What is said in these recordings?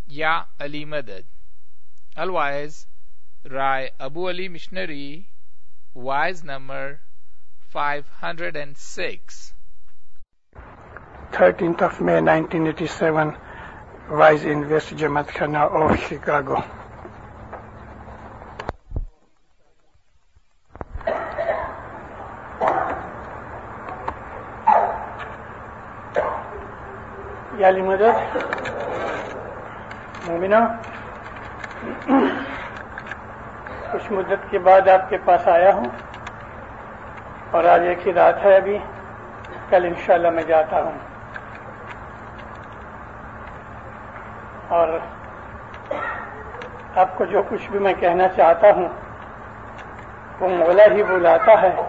یا علی مدد. Otherwise, Rai Abu Ali Missionary, wise number 506. 13th of May 1987, Wise in West Jamaat Khana of Chicago. یا علی مدد مومنہ، کچھ مدت کے بعد آپ کے پاس آیا ہوں اور آج ایک ہی رات ہے، ابھی کل انشاءاللہ میں جاتا ہوں. اور آپ کو جو کچھ بھی میں کہنا چاہتا ہوں وہ مولا ہی بلاتا ہے.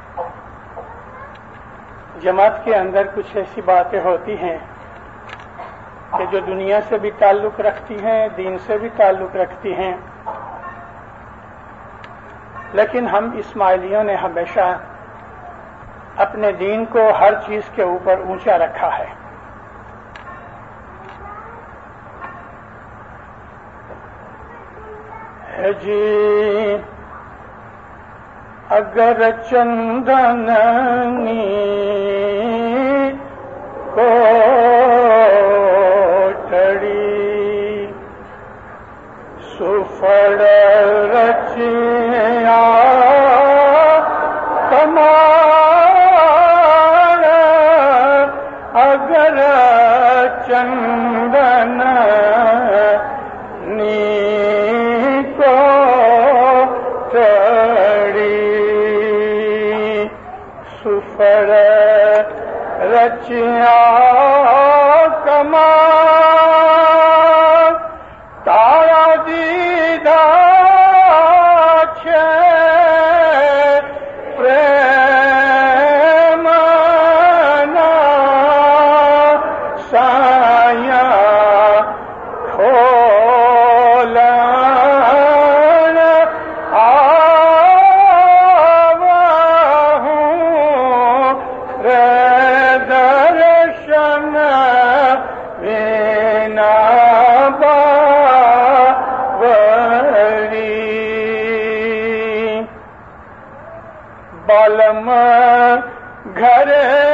جماعت کے اندر کچھ ایسی باتیں ہوتی ہیں کہ جو دنیا سے بھی تعلق رکھتی ہیں، دین سے بھی تعلق رکھتی ہیں، لیکن ہم اسماعیلیوں نے ہمیشہ اپنے دین کو ہر چیز کے اوپر اونچا رکھا ہے. جی اگر چندنی کو سفڑ رچیا کمال اگر چندن نی کو چڑی سفڑ رچیا کمال تارا دیدہ چھے پریمنا سایہ کھولن آوہوں رے درشن وینا بالم گھر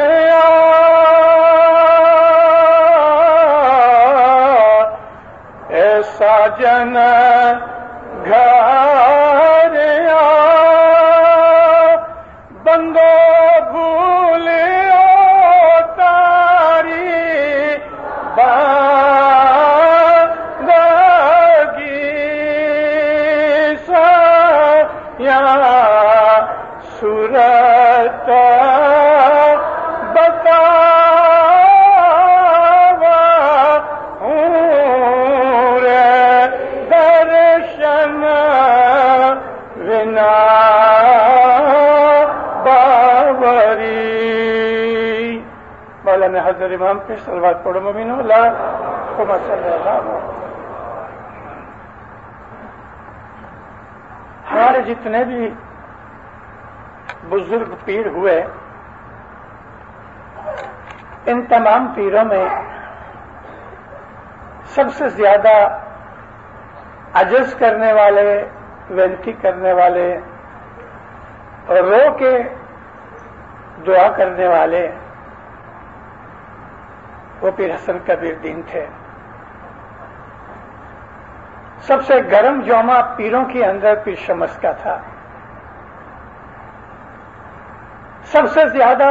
ایسا جن گھر بندو بھولو تاری بندگی سیا صورت بتاوا ہوں رے درشن ونا باوری. مولانا حضرت امام پہ صلوات پڑھو مومنو. اللہم صلی اللہ. ہمارے جتنے بھی بزرگ پیر ہوئے، ان تمام پیروں میں سب سے زیادہ عجز کرنے والے، ونتی کرنے والے اور رو کے دعا کرنے والے وہ پیر حسن کبیر دین تھے. سب سے گرم جومہ پیروں کے اندر پیر شمس کا تھا. سب سے زیادہ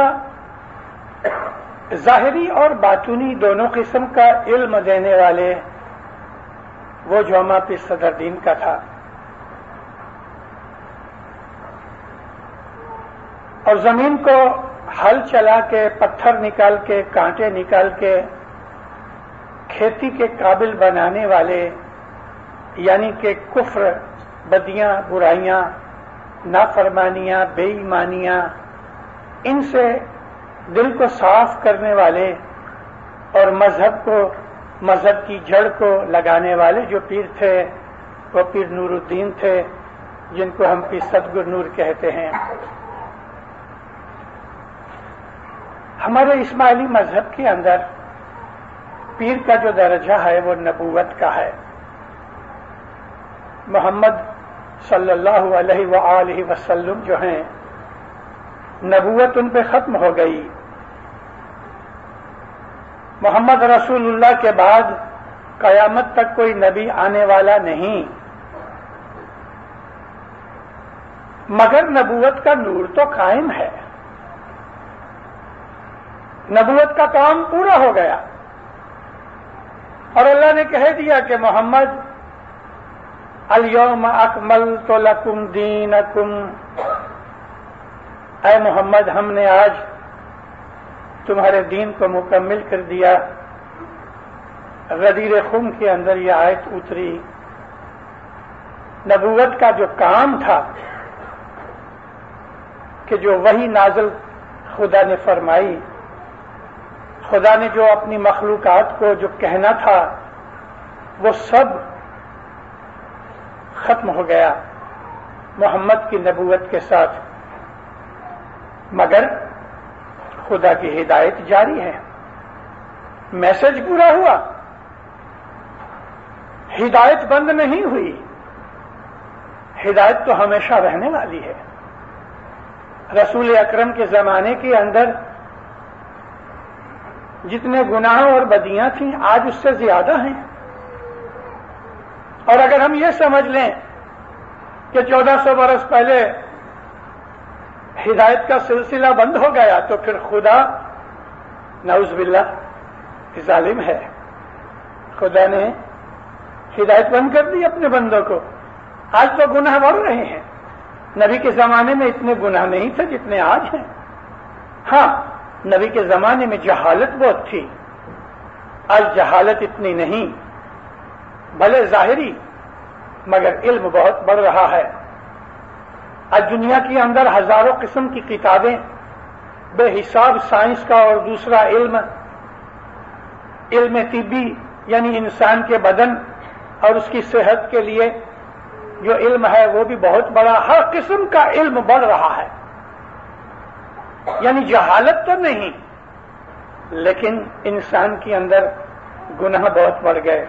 ظاہری اور باطنی دونوں قسم کا علم دینے والے وہ جومہ پیر صدر دین کا تھا. اور زمین کو ہل چلا کے، پتھر نکال کے، کانٹے نکال کے کھیتی کے قابل بنانے والے، یعنی کہ کفر، بدیاں، برائیاں، نافرمانیاں، بے ایمانیاں، ان سے دل کو صاف کرنے والے اور مذہب کی جڑ کو لگانے والے جو پیر تھے وہ پیر نور الدین تھے، جن کو ہم پیر صدگر نور کہتے ہیں. ہمارے اسماعیلی مذہب کے اندر پیر کا جو درجہ ہے وہ نبوت کا ہے. محمد صلی اللہ علیہ وآلہ وسلم جو ہیں نبوت ان پہ ختم ہو گئی. محمد رسول اللہ کے بعد قیامت تک کوئی نبی آنے والا نہیں، مگر نبوت کا نور تو قائم ہے. نبوت کا کام پورا ہو گیا اور اللہ نے کہہ دیا کہ محمد الیوم اکملت لکم دینکم، اے محمد ہم نے آج تمہارے دین کو مکمل کر دیا. غدیر خم کے اندر یہ آیت اتری. نبوت کا جو کام تھا کہ جو وحی نازل خدا نے فرمائی، خدا نے جو اپنی مخلوقات کو جو کہنا تھا وہ سب ختم ہو گیا محمد کی نبوت کے ساتھ، مگر خدا کی ہدایت جاری ہے. میسج پورا ہوا، ہدایت بند نہیں ہوئی. ہدایت تو ہمیشہ رہنے والی ہے. رسول اکرم کے زمانے کے اندر جتنے گناہ اور بدیاں تھیں آج اس سے زیادہ ہیں. اور اگر ہم یہ سمجھ لیں کہ 1400 برس پہلے ہدایت کا سلسلہ بند ہو گیا تو پھر خدا نعوذ باللہ ظالم ہے. خدا نے ہدایت بند کر دی اپنے بندوں کو. آج تو گناہ بڑھ رہے ہیں. نبی کے زمانے میں اتنے گناہ نہیں تھے جتنے آج ہیں. ہاں، نبی کے زمانے میں جہالت بہت تھی، آج جہالت اتنی نہیں، بھلے ظاہری مگر علم بہت بڑھ رہا ہے. آج دنیا کے اندر ہزاروں قسم کی کتابیں، بے حساب سائنس کا اور دوسرا علم طبی یعنی انسان کے بدن اور اس کی صحت کے لیے جو علم ہے وہ بھی بہت بڑا. ہر قسم کا علم بڑھ رہا ہے. یعنی جہالت تو نہیں، لیکن انسان کے اندر گناہ بہت بڑھ گئے.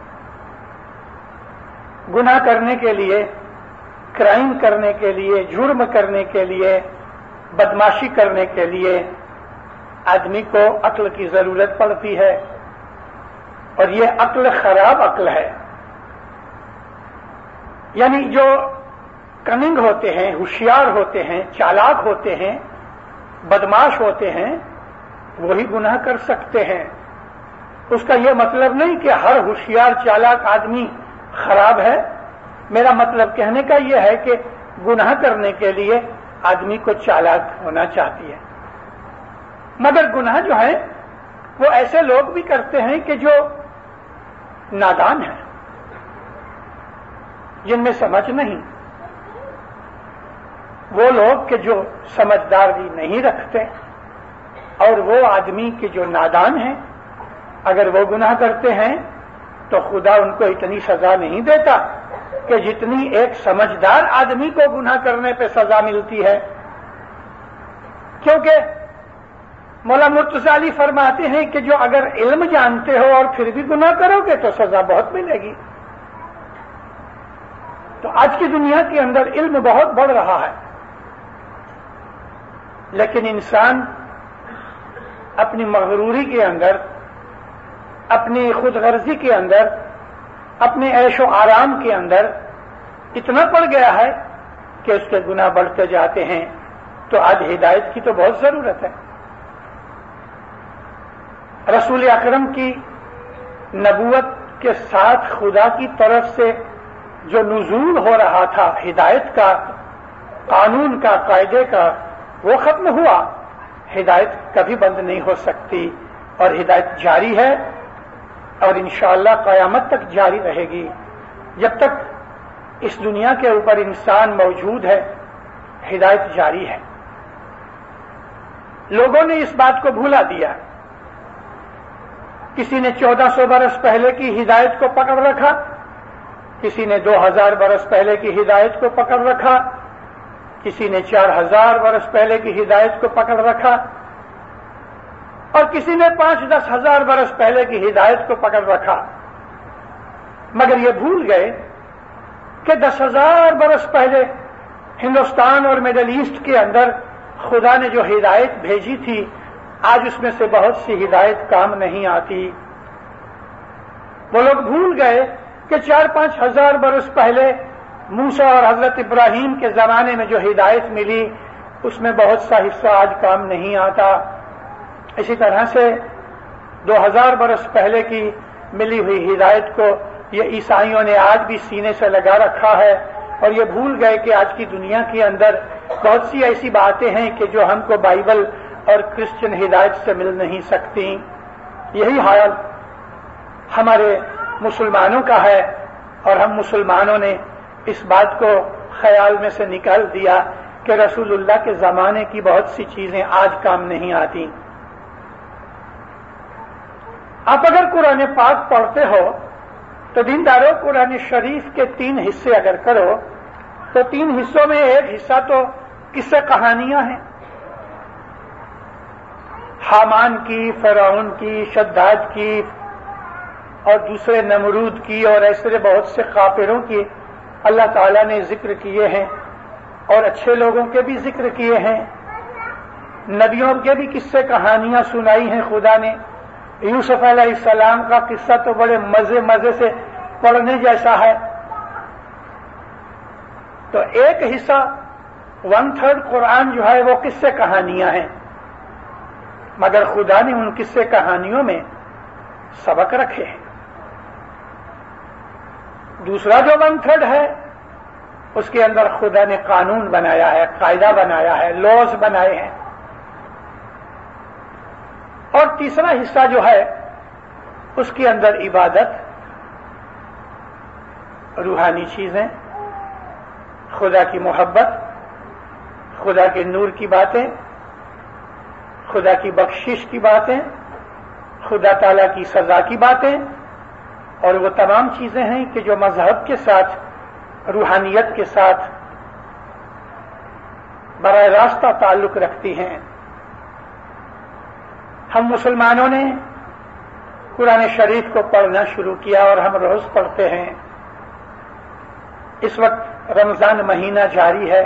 گناہ کرنے کے لیے، کرائم کرنے کے لیے، جرم کرنے کے لیے، بدماشی کرنے کے لیے آدمی کو عقل کی ضرورت پڑتی ہے، اور یہ عقل خراب عقل ہے. یعنی جو کننگ ہوتے ہیں، ہوشیار ہوتے ہیں، چالاک ہوتے ہیں، بدماش ہوتے ہیں، وہی گناہ کر سکتے ہیں. اس کا یہ مطلب نہیں کہ ہر ہوشیار چالاک آدمی خراب ہے. میرا مطلب کہنے کا یہ ہے کہ گناہ کرنے کے لیے آدمی کو چالاک ہونا چاہتی ہے. مگر گناہ جو ہے وہ ایسے لوگ بھی کرتے ہیں کہ جو نادان ہیں، جن میں سمجھ نہیں. وہ لوگ کہ جو سمجھداری نہیں رکھتے، اور وہ آدمی کہ جو نادان ہیں، اگر وہ گناہ کرتے ہیں تو خدا ان کو اتنی سزا نہیں دیتا کہ جتنی ایک سمجھدار آدمی کو گناہ کرنے پہ سزا ملتی ہے. کیونکہ مولا مرتضی علی فرماتے ہیں کہ جو اگر علم جانتے ہو اور پھر بھی گناہ کرو گے تو سزا بہت ملے گی. تو آج کی دنیا کے اندر علم بہت بڑھ رہا ہے، لیکن انسان اپنی مغروری کے اندر، اپنی خود غرضی کے اندر، اپنے عیش و آرام کے اندر اتنا پڑ گیا ہے کہ اس کے گناہ بڑھتے جاتے ہیں. تو آج ہدایت کی تو بہت ضرورت ہے. رسول اکرم کی نبوت کے ساتھ خدا کی طرف سے جو نزول ہو رہا تھا ہدایت کا، قانون کا، قاعدے کا، وہ ختم ہوا. ہدایت کبھی بند نہیں ہو سکتی، اور ہدایت جاری ہے اور انشاءاللہ قیامت تک جاری رہے گی. جب تک اس دنیا کے اوپر انسان موجود ہے ہدایت جاری ہے. لوگوں نے اس بات کو بھولا دیا. کسی نے 1400 برس پہلے کی ہدایت کو پکڑ رکھا، کسی نے 2000 برس پہلے کی ہدایت کو پکڑ رکھا، کسی نے 4000 برس پہلے کی ہدایت کو پکڑ رکھا. اور کسی نے 5-10 ہزار برس پہلے کی ہدایت کو پکڑ رکھا، مگر یہ بھول گئے کہ 10,000 برس پہلے ہندوستان اور مڈل ایسٹ کے اندر خدا نے جو ہدایت بھیجی تھی، آج اس میں سے بہت سی ہدایت کام نہیں آتی۔ وہ لوگ بھول گئے کہ 4-5 ہزار برس پہلے موسیٰ اور حضرت ابراہیم کے زمانے میں جو ہدایت ملی، اس میں بہت سا حصہ آج کام نہیں آتا۔ اسی طرح سے 2000 برس پہلے کی ملی ہوئی ہدایت کو یہ عیسائیوں نے آج بھی سینے سے لگا رکھا ہے، اور یہ بھول گئے کہ آج کی دنیا کے اندر بہت سی ایسی باتیں ہیں کہ جو ہم کو بائبل اور کرسچن ہدایت سے مل نہیں سکتی۔ یہی حال ہمارے مسلمانوں کا ہے، اور ہم مسلمانوں نے اس بات کو خیال میں سے نکال دیا کہ رسول اللہ کے زمانے کی بہت سی چیزیں آج کام نہیں آتی۔ آپ اگر قرآن پاک پڑھتے ہو تو دینداروں، قرآن شریف کے 3 حصے اگر کرو تو 3 حصوں میں ایک حصہ تو قصے کہانیاں ہیں، حامان کی، فرعون کی، شداد کی، اور دوسرے نمرود کی، اور ایسے بہت سے کافروں کی اللہ تعالیٰ نے ذکر کیے ہیں، اور اچھے لوگوں کے بھی ذکر کیے ہیں، نبیوں کے بھی قصے کہانیاں سنائی ہیں خدا نے۔ یوسف علیہ السلام کا قصہ تو بڑے مزے سے پڑھنے جیسا ہے۔ تو ایک حصہ 1/3 قرآن جو ہے وہ قصے کہانیاں ہیں، مگر خدا نے ان قصے کہانیوں میں سبق رکھے ہیں۔ دوسرا جو 1/3 ہے اس کے اندر خدا نے قانون بنایا ہے، قاعدہ بنایا ہے، لاز بنائے ہیں۔ اور تیسرا حصہ جو ہے اس کے اندر عبادت، روحانی چیزیں، خدا کی محبت، خدا کے نور کی باتیں، خدا کی بخشش کی باتیں، خدا تعالیٰ کی سزا کی باتیں، اور وہ تمام چیزیں ہیں کہ جو مذہب کے ساتھ، روحانیت کے ساتھ براہ راستہ تعلق رکھتی ہیں۔ ہم مسلمانوں نے قرآن شریف کو پڑھنا شروع کیا اور ہم روز پڑھتے ہیں۔ اس وقت رمضان مہینہ جاری ہے،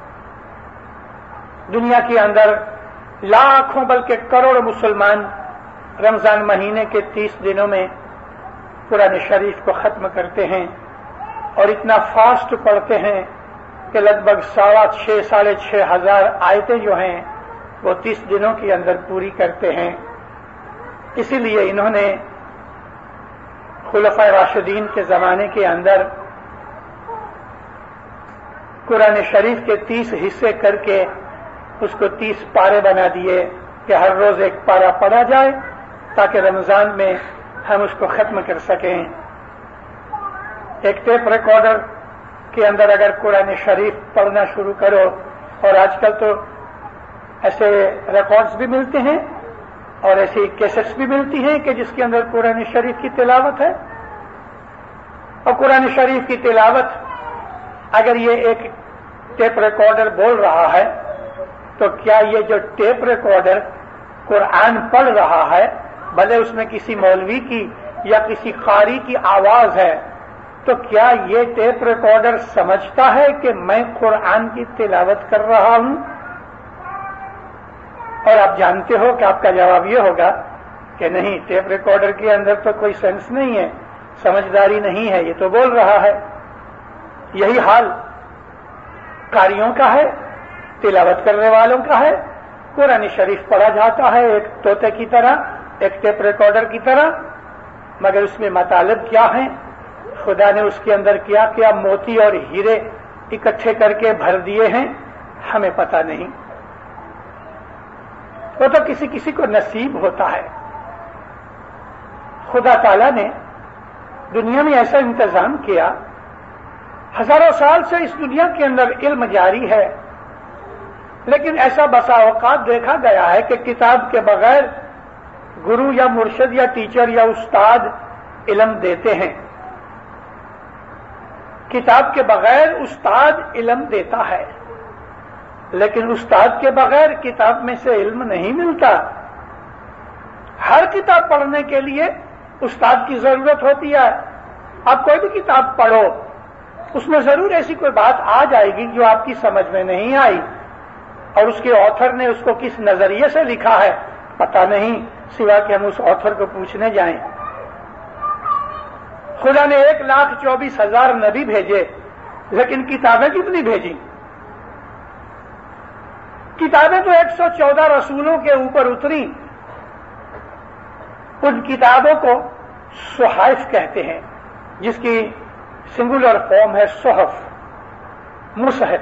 دنیا کے اندر لاکھوں بلکہ کروڑ مسلمان رمضان مہینے کے 30 دنوں میں قرآن شریف کو ختم کرتے ہیں، اور اتنا فاسٹ پڑھتے ہیں کہ لگ بھگ 6,500 ہزار آیتیں جو ہیں وہ 30 دنوں کے اندر پوری کرتے ہیں۔ اسی لیے انہوں نے خلفائے راشدین کے زمانے کے اندر قرآن شریف کے 30 حصے کر کے اس کو 30 پارے بنا دیے کہ ہر روز ایک پارہ پڑھا جائے تاکہ رمضان میں ہم اس کو ختم کر سکیں۔ ایک ٹیپ ریکارڈر کے اندر اگر قرآن شریف پڑھنا شروع کرو، اور آج کل تو ایسے ریکارڈز بھی ملتے ہیں اور ایسی کیسٹس بھی ملتی ہیں کہ جس کے اندر قرآن شریف کی تلاوت ہے، اور قرآن شریف کی تلاوت اگر یہ ایک ٹیپ ریکارڈر بول رہا ہے تو کیا یہ جو ٹیپ ریکارڈر قرآن پڑھ رہا ہے، بھلے اس میں کسی مولوی کی یا کسی قاری کی آواز ہے، تو کیا یہ ٹیپ ریکارڈر سمجھتا ہے کہ میں قرآن کی تلاوت کر رہا ہوں؟ اور آپ جانتے ہو کہ آپ کا جواب یہ ہوگا کہ نہیں، ٹیپ ریکارڈر کے اندر تو کوئی سینس نہیں ہے، سمجھداری نہیں ہے، یہ تو بول رہا ہے۔ یہی حال قاریوں کا ہے، تلاوت کرنے والوں کا ہے۔ قرآن شریف پڑھا جاتا ہے ایک طوطے کی طرح، ایک ٹیپ ریکارڈر کی طرح، مگر اس میں مطالب کیا ہیں، خدا نے اس کے اندر کیا کیا موتی اور ہیرے اکٹھے کر کے بھر دیے ہیں، ہمیں پتہ نہیں۔ وہ تو کسی کسی کو نصیب ہوتا ہے۔ خدا تعالیٰ نے دنیا میں ایسا انتظام کیا، ہزاروں سال سے اس دنیا کے اندر علم جاری ہے، لیکن ایسا بسا اوقات دیکھا گیا ہے کہ کتاب کے بغیر گرو یا مرشد یا ٹیچر یا استاد علم دیتے ہیں، کتاب کے بغیر استاد علم دیتا ہے، لیکن استاد کے بغیر کتاب میں سے علم نہیں ملتا۔ ہر کتاب پڑھنے کے لیے استاد کی ضرورت ہوتی ہے. آپ کوئی بھی کتاب پڑھو اس میں ضرور ایسی کوئی بات آ جائے گی جو آپ کی سمجھ میں نہیں آئی، اور اس کے آتھر نے اس کو کس نظریے سے لکھا ہے پتہ نہیں، سوا کہ ہم اس آتھر کو پوچھنے جائیں. خدا نے 1,24,000 نبی بھیجے، لیکن کتابیں کتنی بھیجی؟ کتابیں تو 114 رسولوں کے اوپر اتری. ان کتابوں کو صحائف کہتے ہیں، جس کی سنگولر فارم ہے صحف، مصحف.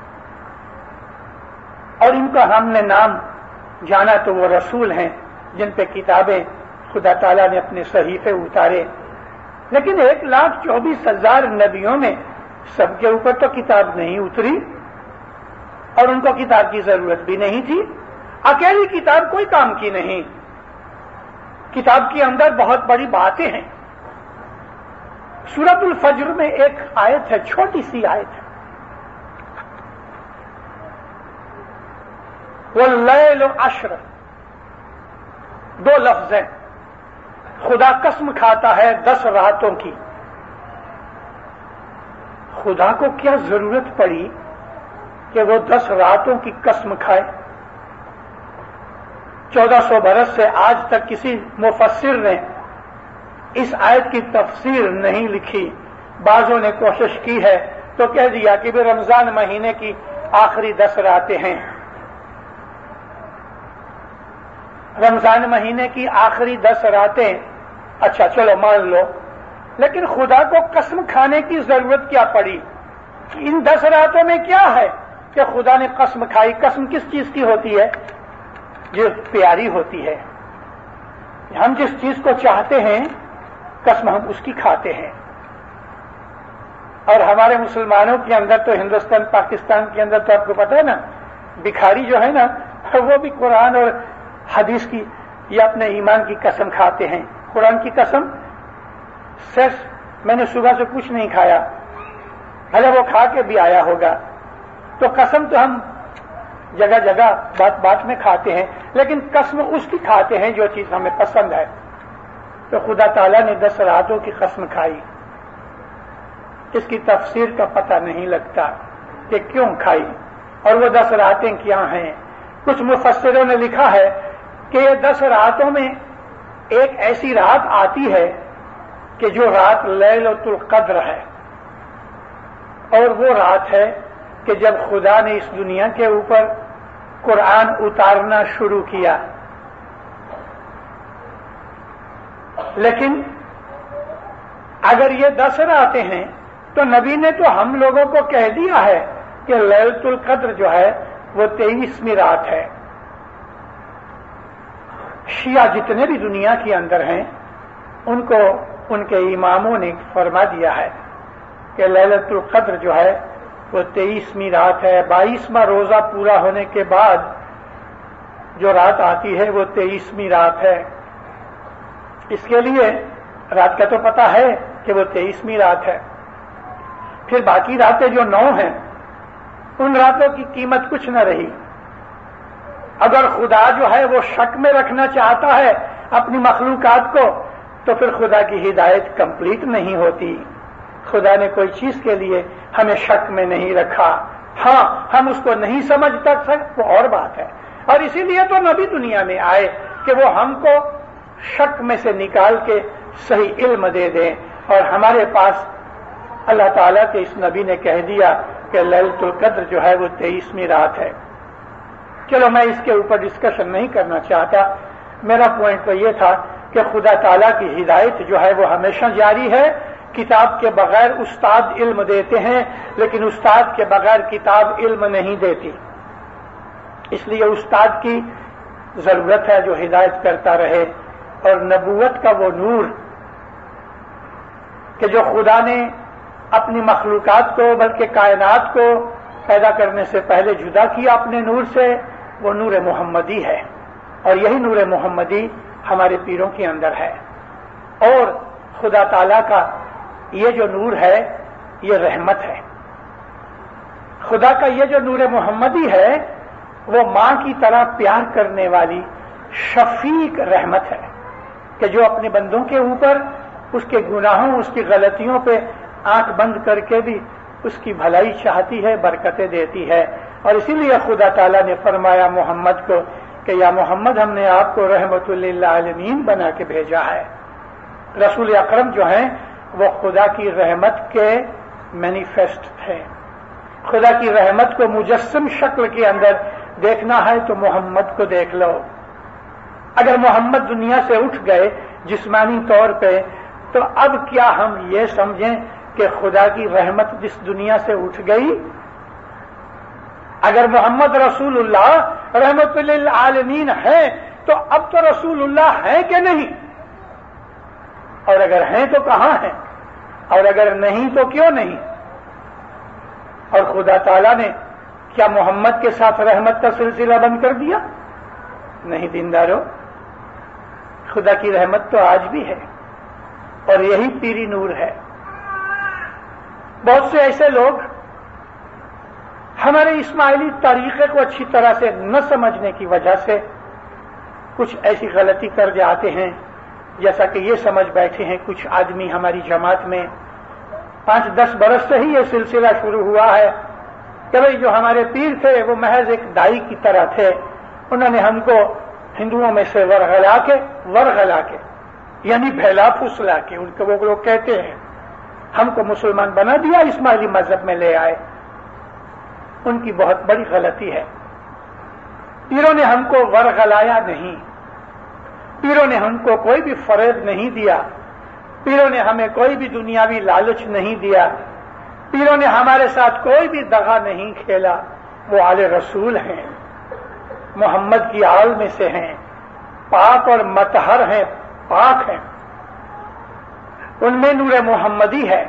اور ان کا ہم نے نام جانا تو وہ رسول ہیں جن پہ کتابیں خدا تعالیٰ نے اپنے صحیفے اتارے. لیکن 1,24,000 نبیوں میں سب کے اوپر تو کتاب نہیں اتری، اور ان کو کتاب کی ضرورت بھی نہیں تھی. اکیلی کتاب کوئی کام کی نہیں. کتاب کے اندر بہت بڑی باتیں ہیں. سورۃ الفجر میں ایک آیت ہے، چھوٹی سی آیت ہے، وَاللَّيْلُ عَشْرٌ، 2 لفظ ہیں. خدا قسم کھاتا ہے 10 راتوں کی. خدا کو کیا ضرورت پڑی کہ وہ 10 راتوں کی قسم کھائے؟ 1400 برس سے آج تک کسی مفسر نے اس آیت کی تفسیر نہیں لکھی. بعضوں نے کوشش کی ہے تو کہہ دیا کہ بھی رمضان مہینے کی آخری 10 راتیں ہیں. رمضان مہینے کی آخری 10 راتیں، اچھا چلو مان لو، لیکن خدا کو قسم کھانے کی ضرورت کیا پڑی؟ ان 10 راتوں میں کیا ہے کہ خدا نے قسم کھائی؟ قسم کس چیز کی ہوتی ہے؟ جو پیاری ہوتی ہے. ہم جس چیز کو چاہتے ہیں قسم ہم اس کی کھاتے ہیں. اور ہمارے مسلمانوں کے اندر تو ہندوستان پاکستان کے اندر تو آپ کو پتہ ہے نا، بھکاری جو ہے نا وہ بھی قرآن اور حدیث کی یا اپنے ایمان کی قسم کھاتے ہیں. قرآن کی قسم سچ میں نے صبح سے کچھ نہیں کھایا، بھلے وہ کھا کے بھی آیا ہوگا. تو قسم تو ہم جگہ جگہ بات بات میں کھاتے ہیں، لیکن قسم اس کی کھاتے ہیں جو چیز ہمیں پسند ہے. تو خدا تعالیٰ نے 10 راتوں کی قسم کھائی. اس کی تفسیر کا پتہ نہیں لگتا کہ کیوں کھائی اور وہ 10 راتیں کیا ہیں. کچھ مفسروں نے لکھا ہے کہ یہ 10 راتوں میں ایک ایسی رات آتی ہے کہ جو رات لیلۃ القدر ہے، اور وہ رات ہے کہ جب خدا نے اس دنیا کے اوپر قرآن اتارنا شروع کیا. لیکن اگر یہ 10 راتیں ہیں تو نبی نے تو ہم لوگوں کو کہہ دیا ہے کہ لیلۃ القدر جو ہے وہ 23ویں رات ہے. شیعہ جتنے بھی دنیا کے اندر ہیں ان کو ان کے اماموں نے فرما دیا ہے کہ لیلۃ القدر جو ہے وہ 23ویں رات ہے. 22واں روزہ پورا ہونے کے بعد جو رات آتی ہے وہ 23ویں رات ہے. اس کے لیے رات کا تو پتہ ہے کہ وہ 23ویں رات ہے. پھر باقی راتیں جو 9 ہیں ان راتوں کی قیمت کچھ نہ رہی. اگر خدا جو ہے وہ شک میں رکھنا چاہتا ہے اپنی مخلوقات کو تو پھر خدا کی ہدایت کمپلیٹ نہیں ہوتی. خدا نے کوئی چیز کے لیے ہمیں شک میں نہیں رکھا. ہاں ہم اس کو نہیں سمجھ تک وہ اور بات ہے، اور اسی لیے تو نبی دنیا میں آئے کہ وہ ہم کو شک میں سے نکال کے صحیح علم دے دیں. اور ہمارے پاس اللہ تعالیٰ کے اس نبی نے کہہ دیا کہ لیلۃ القدر جو ہے وہ 23ویں رات ہے. چلو میں اس کے اوپر ڈسکشن نہیں کرنا چاہتا. میرا پوائنٹ تو یہ تھا کہ خدا تعالیٰ کی ہدایت جو ہے وہ ہمیشہ جاری ہے. کتاب کے بغیر استاد علم دیتے ہیں، لیکن استاد کے بغیر کتاب علم نہیں دیتی. اس لیے استاد کی ضرورت ہے جو ہدایت کرتا رہے. اور نبوت کا وہ نور کہ جو خدا نے اپنی مخلوقات کو بلکہ کائنات کو پیدا کرنے سے پہلے جدا کیا اپنے نور سے، وہ نور محمدی ہے. اور یہی نور محمدی ہمارے پیروں کے اندر ہے. اور خدا تعالیٰ کا یہ جو نور ہے یہ رحمت ہے. خدا کا یہ جو نور محمدی ہے وہ ماں کی طرح پیار کرنے والی شفیق رحمت ہے. کہ جو اپنے بندوں کے اوپر اس کے گناہوں اس کی غلطیوں پہ آنکھ بند کر کے بھی اس کی بھلائی چاہتی ہے، برکتیں دیتی ہے. اور اسی لیے خدا تعالیٰ نے فرمایا محمد کو کہ یا محمد ہم نے آپ کو رحمت للعالمین بنا کے بھیجا ہے. رسول اکرم جو ہیں وہ خدا کی رحمت کے مینیفیسٹ تھے. خدا کی رحمت کو مجسم شکل کے اندر دیکھنا ہے تو محمد کو دیکھ لو. اگر محمد دنیا سے اٹھ گئے جسمانی طور پہ تو اب کیا ہم یہ سمجھیں کہ خدا کی رحمت جس دنیا سے اٹھ گئی؟ اگر محمد رسول اللہ رحمت للعالمین ہے تو اب تو رسول اللہ ہے کہ نہیں؟ اور اگر ہیں تو کہاں ہیں؟ اور اگر نہیں تو کیوں نہیں؟ اور خدا تعالیٰ نے کیا محمد کے ساتھ رحمت کا سلسلہ بند کر دیا؟ نہیں دیندارو، خدا کی رحمت تو آج بھی ہے اور یہی پیری نور ہے. بہت سے ایسے لوگ ہمارے اسماعیلی طریقے کو اچھی طرح سے نہ سمجھنے کی وجہ سے کچھ ایسی غلطی کر جاتے ہیں، جیسا کہ یہ سمجھ بیٹھے ہیں کچھ آدمی ہماری جماعت میں 5-10 برس سے ہی یہ سلسلہ شروع ہوا ہے کہ بھئی جو ہمارے پیر تھے وہ محض ایک دائی کی طرح تھے، انہوں نے ہم کو ہندوؤں میں سے ورغلا کے یعنی بھیلا پھسلا کے، ان کو وہ لوگ کہتے ہیں، ہم کو مسلمان بنا دیا، اسماعیلی مذہب میں لے آئے. ان کی بہت بڑی غلطی ہے. پیروں نے ہم کو ورغلایا نہیں، پیروں نے ہم کو کوئی بھی فریب نہیں دیا، پیروں نے ہمیں کوئی بھی دنیاوی لالچ نہیں دیا، پیروں نے ہمارے ساتھ کوئی بھی دغا نہیں کھیلا. وہ آل رسول ہیں، محمد کی آل میں سے ہیں، پاک اور مطہر ہیں، پاک ہیں، ان میں نور محمدی ہے.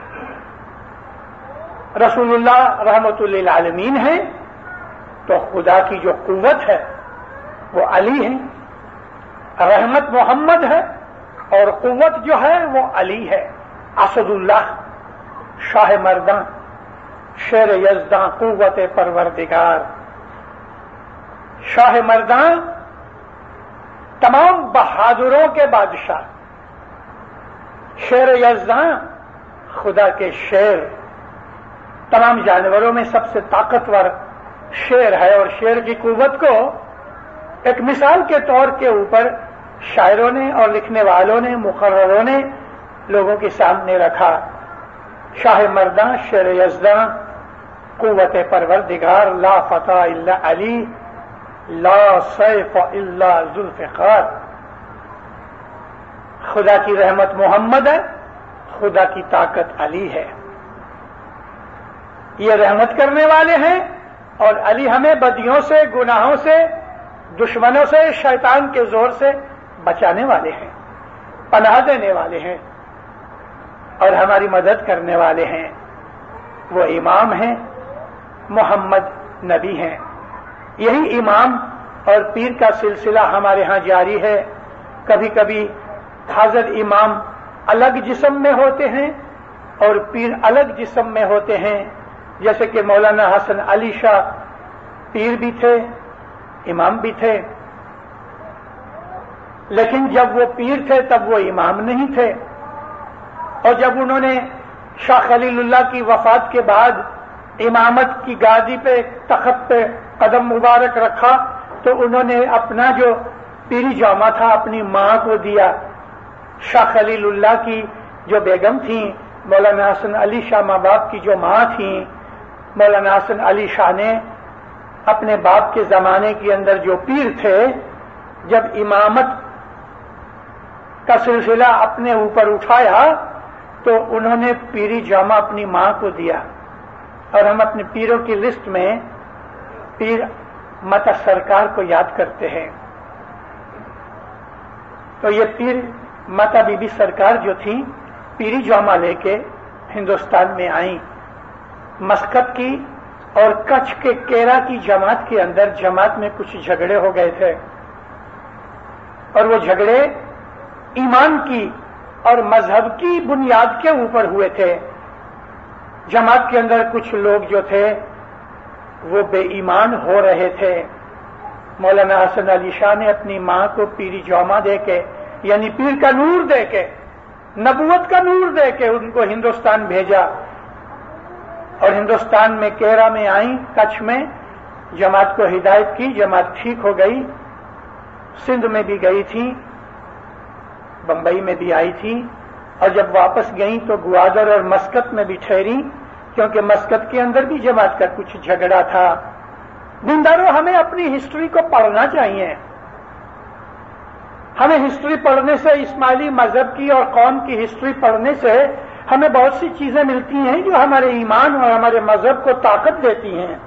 رسول اللہ رحمت للعالمین ہیں تو خدا کی جو قوت ہے وہ علی ہے، رحمت محمد ہے اور قوت جو ہے وہ علی ہے. اسد اللہ، شاہ مرداں، شیر یزداں، قوت پروردگار. شاہ مرداں تمام بہادروں کے بادشاہ، شیر یزداں خدا کے شیر، تمام جانوروں میں سب سے طاقتور شیر ہے. اور شیر کی قوت کو ایک مثال کے طور کے اوپر شاعروں نے اور لکھنے والوں نے، مقرروں نے لوگوں کے سامنے رکھا. شاہ مرداں، شیر یزداں، قوت پروردگار، لا فتح الا علی، لا سیف الا ذوالفقار. خدا کی رحمت محمد ہے، خدا کی طاقت علی ہے. یہ رحمت کرنے والے ہیں اور علی ہمیں بدیوں سے، گناہوں سے، دشمنوں سے، شیطان کے زور سے بچانے والے ہیں، پناہ دینے والے ہیں اور ہماری مدد کرنے والے ہیں. وہ امام ہیں، محمد نبی ہیں. یہی امام اور پیر کا سلسلہ ہمارے ہاں جاری ہے. کبھی کبھی حضرت امام الگ جسم میں ہوتے ہیں اور پیر الگ جسم میں ہوتے ہیں. جیسے کہ مولانا حسن علی شاہ پیر بھی تھے، امام بھی تھے، لیکن جب وہ پیر تھے تب وہ امام نہیں تھے. اور جب انہوں نے شاہ خلیل اللہ کی وفات کے بعد امامت کی گادی پہ، تخت پہ قدم مبارک رکھا تو انہوں نے اپنا جو پیری جامہ تھا اپنی ماں کو دیا. شاہ خلیل اللہ کی جو بیگم تھیں، مولانا حسن علی شاہ ماں باپ کی جو ماں تھیں، مولانا حسن علی شاہ نے اپنے باپ کے زمانے کے اندر جو پیر تھے، جب امامت کا سلسلہ اپنے اوپر اٹھایا تو انہوں نے پیری جامہ اپنی ماں کو دیا. اور ہم اپنے پیروں کی لسٹ میں پیر متا سرکار کو یاد کرتے ہیں. تو یہ پیر متا بی بی سرکار جو تھی پیری جامہ لے کے ہندوستان میں آئیں. مسقط کی اور کچھ کے کیرا کی جماعت کے اندر جماعت میں کچھ جھگڑے ہو گئے تھے اور وہ جھگڑے ایمان کی اور مذہب کی بنیاد کے اوپر ہوئے تھے. جماعت کے اندر کچھ لوگ جو تھے وہ بے ایمان ہو رہے تھے. مولانا حسن علی شاہ نے اپنی ماں کو پیری جامہ دے کے यानी पीर का नूर दे के, नबूवत का नूर दे के उनको हिंदुस्तान भेजा। और हिंदुस्तान में केरा में आई, कच्छ में जमात को हिदायत की, जमात ठीक हो गई। सिंध में भी गई थी, बंबई में भी आई थी, और जब वापस गई तो ग्वादर और मस्कत में भी ठहरी, क्योंकि मस्कत के अंदर भी जमात का कुछ झगड़ा था। दीनदारों, हमें अपनी हिस्ट्री को पढ़ना चाहिए। हमें हिस्ट्री पढ़ने से, इस्माइली मजहब की और कौम की हिस्ट्री पढ़ने से हमें बहुत सी चीजें मिलती हैं जो हमारे ईमान और हमारे मजहब को ताकत देती हैं।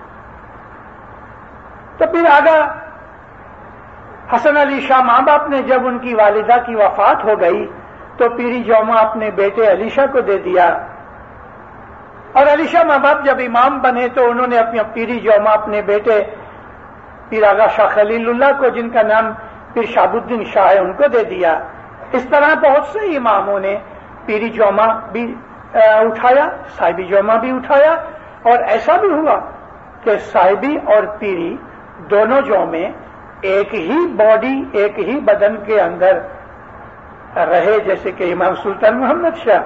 तो फिर आगा हसन अली शाह मां बाप ने जब उनकी वालिदा की वफात हो गई तो पीरी जौमा अपने बेटे अली शाह को दे दिया। और अली शाह मां बाप जब इमाम बने तो उन्होंने अपनी पीरी जौमा अपने बेटे पीर आगा शाह खलीलुल्लाह को, जिनका नाम पीर शाहबुद्दीन शाह है, उनको दे दिया। इस तरह बहुत से इमामों ने पीरी जौमा भी उठाया, साहिबी जौमा भी उठाया। और ऐसा भी हुआ कि साहिबी और पीरी दोनों जौमे एक ही बॉडी, एक ही बदन के अंदर रहे, जैसे कि इमाम सुल्तान मोहम्मद शाह,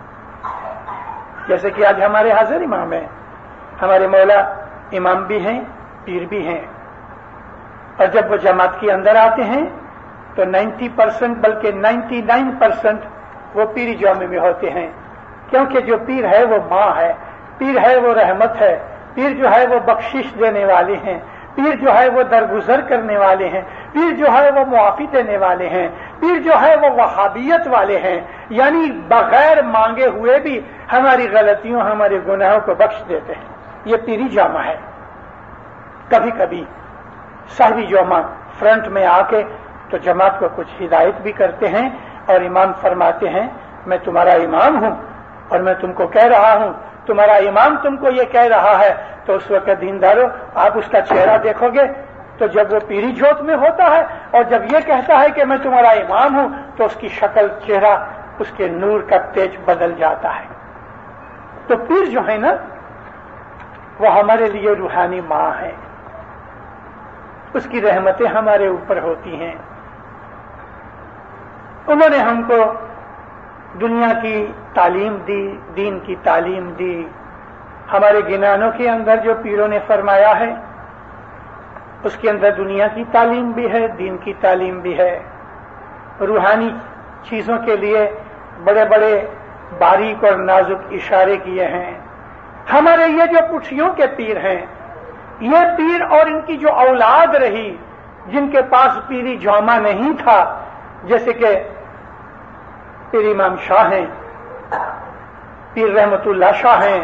जैसे कि आज हमारे हाजिर इमाम हैं, हमारे मौला इमाम भी हैं, पीर भी हैं। और जब वो जमात के अंदर आते हैं तो 90% बल्कि 99% वो पीरी जौमे में होते हैं, क्योंकि जो पीर है वो माँ है, पीर है वो रहमत है, पीर जो है वो बख्शिश देने वाले हैं, पीर जो है वो दरगुजर करने वाले हैं, पीर जो है वो मुआफी देने वाले हैं, पीर जो है वो वहाबियत वाले हैं, यानी बगैर मांगे हुए भी हमारी गलतियों, हमारे गुनाहों को बख्श देते हैं। ये पीरी जौमा है। कभी कभी साहिबी जौमा फ्रंट में आके तो जमात को कुछ हिदायत भी करते हैं और इमाम फरमाते हैं, मैं तुम्हारा इमाम हूं और मैं तुमको कह रहा हूं, तुम्हारा इमाम तुमको ये कह रहा है। तो उस वक्त दीनदारों, आप उसका चेहरा देखोगे तो जब वो पीरी जोत में होता है और जब ये कहता है कि मैं तुम्हारा इमाम हूं, तो उसकी शक्ल, चेहरा, उसके नूर का तेज बदल जाता है। तो पीर जो है ना, वो हमारे लिए रूहानी माँ है, उसकी रहमतें हमारे ऊपर होती हैं। उन्होंने हमको दुनिया की तालीम दी, दीन की तालीम दी। हमारे गिनानों के अंदर जो पीरों ने फरमाया है उसके अंदर दुनिया की तालीम भी है, दीन की तालीम भी है। रूहानी चीजों के लिए बड़े बड़े बारीक और नाजुक इशारे किए हैं। हमारे ये जो पुठियों के पीर हैं, ये पीर और इनकी जो औलाद रही, जिनके पास पीरी जौमा नहीं था, जैसे कि पीर इमाम शाह हैं, पीर रहमतुल्लाह शाह हैं,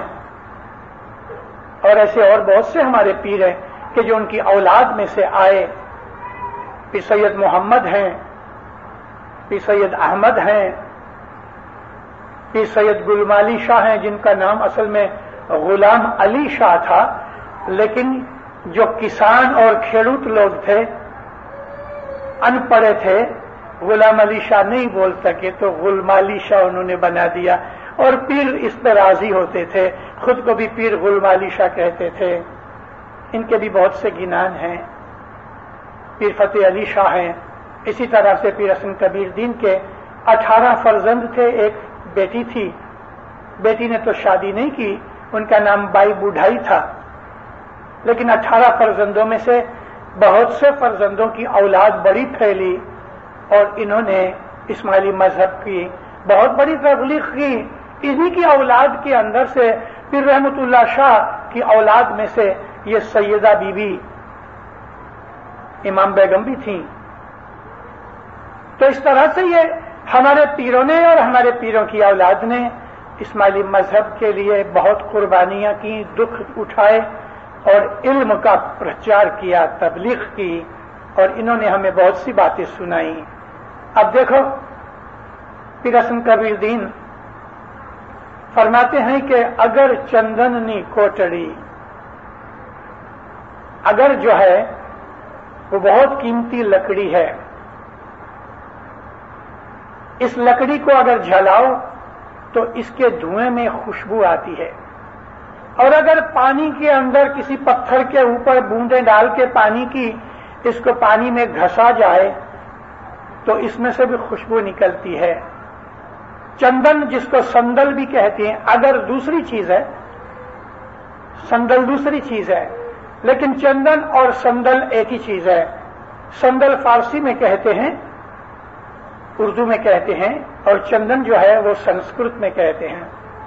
और ऐसे और बहुत से हमारे पीर हैं कि जो उनकी औलाद में से आए। पीर सैयद मोहम्मद हैं, पीर सैयद अहमद हैं, पीर सैयद गुलमाली शाह हैं, जिनका नाम असल में गुलाम अली शाह था, लेकिन जो किसान और खेडूत लोग थे, अनपढ़े थे, गुलाम अली शाह नहीं बोल सके तो गुलमाली शाह उन्होंने बना दिया। और पीर इस पर राजी होते थे, खुद को भी पीर गुलमाली शाह कहते थे। इनके भी बहुत से गिनान हैं। पीर फतेह अली शाह हैं। इसी तरह से पीर हसन कबीर दीन के 18 फर्जंद थे, एक बेटी थी। बेटी ने तो शादी नहीं की, उनका नाम बाई बुढ़ाई था, लेकिन 18 फर्जंदों में से बहुत से फर्जंदों की औलाद बड़ी फैली और इन्होंने इस्माइली मजहब की बहुत बड़ी तबलीग की। इन्हीं की औलाद के अंदर से पीर रहमतुल्लाह शाह की औलाद में से ये सैयदा बीबी इमाम बेगम भी थी। तो इस तरह से ये हमारे पीरों ने और हमारे पीरों की औलाद ने इस्माइली मजहब के लिए बहुत कुर्बानियां की, दुख उठाए और इल्म का प्रचार किया, तबलीग की, और इन्होंने हमें बहुत सी बातें सुनाई। अब देखो, पीर हसन कबीर दीन फरमाते हैं कि अगर चंदननी कोटड़ी, अगर जो है वो बहुत कीमती लकड़ी है, इस लकड़ी को अगर जलाओ तो इसके धुएं में खुशबू आती है, और अगर पानी के अंदर किसी पत्थर के ऊपर बूंदें डाल के पानी की इसको पानी में घसा जाए تو اس میں سے بھی خوشبو نکلتی ہے. چندن جس کو سندل بھی کہتے ہیں، اگر دوسری چیز ہے، سندل دوسری چیز ہے، لیکن چندن اور سندل ایک ہی چیز ہے. سندل فارسی میں کہتے ہیں، اردو میں کہتے ہیں، اور چندن جو ہے وہ سنسکرت میں کہتے ہیں.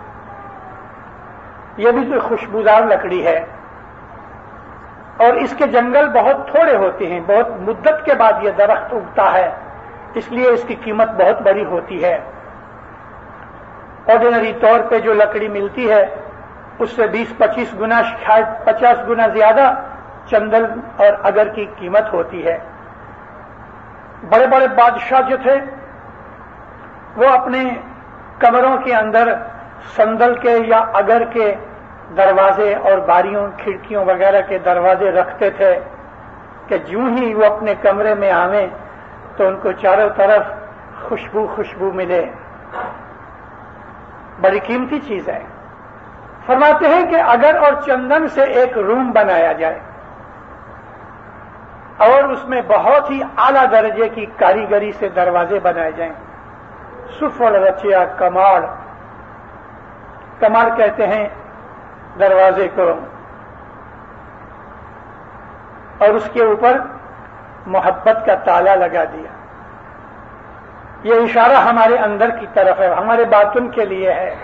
یہ بھی تو خوشبودار لکڑی ہے، اور اس کے جنگل بہت تھوڑے ہوتے ہیں، بہت مدت کے بعد یہ درخت اگتا ہے، اس لیے اس کی قیمت بہت بڑی ہوتی ہے. آرڈینری طور پہ جو لکڑی ملتی ہے اس سے 20-25 گنا، شاید 50 گنا زیادہ چندن اور اگر کی قیمت ہوتی ہے. بڑے بڑے بادشاہ جو تھے وہ اپنے کمروں کے اندر سندل کے یا اگر کے دروازے اور باریوں، کھڑکیوں وغیرہ کے دروازے رکھتے تھے کہ جوں ہی وہ اپنے کمرے میں آویں تو ان کو چاروں طرف خوشبو ملے. بڑی قیمتی چیز ہے. فرماتے ہیں کہ اگر اور چندن سے ایک روم بنایا جائے اور اس میں بہت ہی اعلیٰ درجے کی کاریگری سے دروازے بنائے جائیں. سفل رچیا کماڑ، کماڑ کہتے ہیں دروازے کو، اور اس کے اوپر محبت کا تالا لگا دیا. یہ اشارہ ہمارے اندر کی طرف ہے، ہمارے باطن کے لیے ہے.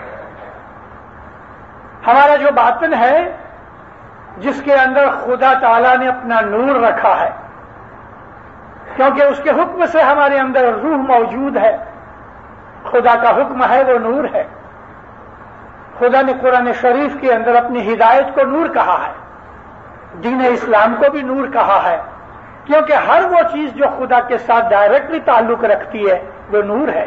ہمارا جو باطن ہے جس کے اندر خدا تعالیٰ نے اپنا نور رکھا ہے، کیونکہ اس کے حکم سے ہمارے اندر روح موجود ہے. خدا کا حکم ہے، وہ نور ہے. خدا نے قرآن شریف کے اندر اپنی ہدایت کو نور کہا ہے، دین اسلام کو بھی نور کہا ہے، کیونکہ ہر وہ چیز جو خدا کے ساتھ ڈائریکٹلی تعلق رکھتی ہے وہ نور ہے.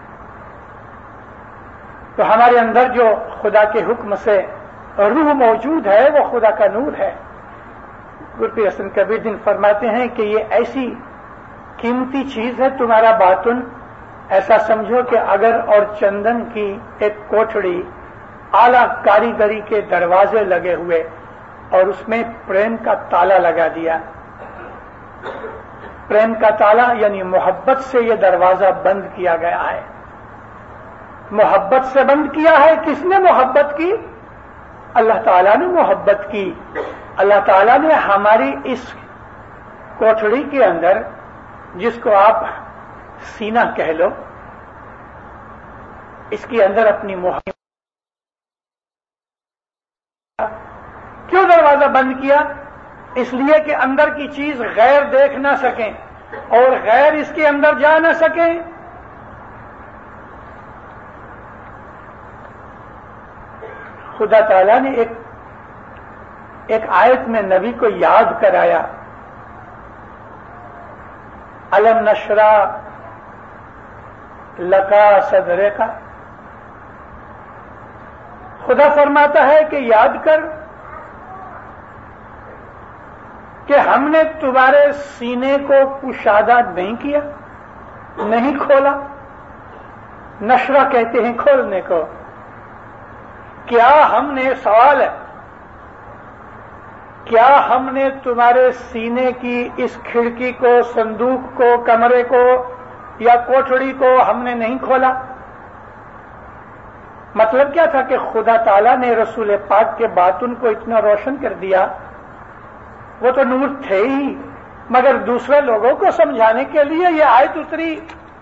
تو ہمارے اندر جو خدا کے حکم سے روح موجود ہے وہ خدا کا نور ہے. گرو پیر حسن کبیر دین فرماتے ہیں کہ یہ ایسی قیمتی چیز ہے تمہارا باطن، ایسا سمجھو کہ اگر اور چندن کی ایک کوٹھڑی، اعلی کاریگری کے دروازے لگے ہوئے اور اس میں پریم کا تالا لگا دیا. پریم کا تالا یعنی محبت سے یہ دروازہ بند کیا گیا ہے. محبت سے بند کیا ہے. کس نے محبت کی؟ اللہ تعالیٰ نے محبت کی. اللہ تعالیٰ نے ہماری اس کوٹھڑی کے اندر، جس کو آپ سینہ کہہ لو، اس کے اندر اپنی محبت. کیوں دروازہ بند کیا؟ اس لیے کہ اندر کی چیز غیر دیکھ نہ سکیں اور غیر اس کے اندر جا نہ سکیں. خدا تعالیٰ نے ایک آیت میں نبی کو یاد کرایا، الم نشرح لکا صدرک. خدا فرماتا ہے کہ یاد کر کہ ہم نے تمہارے سینے کو کشادہ نہیں کیا، نہیں کھولا. نشرہ کہتے ہیں کھولنے کو. کیا ہم نے، سوال ہے، کیا ہم نے تمہارے سینے کی اس کھڑکی کو، صندوق کو، کمرے کو یا کوٹھڑی کو ہم نے نہیں کھولا؟ مطلب کیا تھا کہ خدا تعالیٰ نے رسول پاک کے باطن کو اتنا روشن کر دیا. وہ تو نور تھے ہی، مگر دوسرے لوگوں کو سمجھانے کے لیے یہ آیت اتری.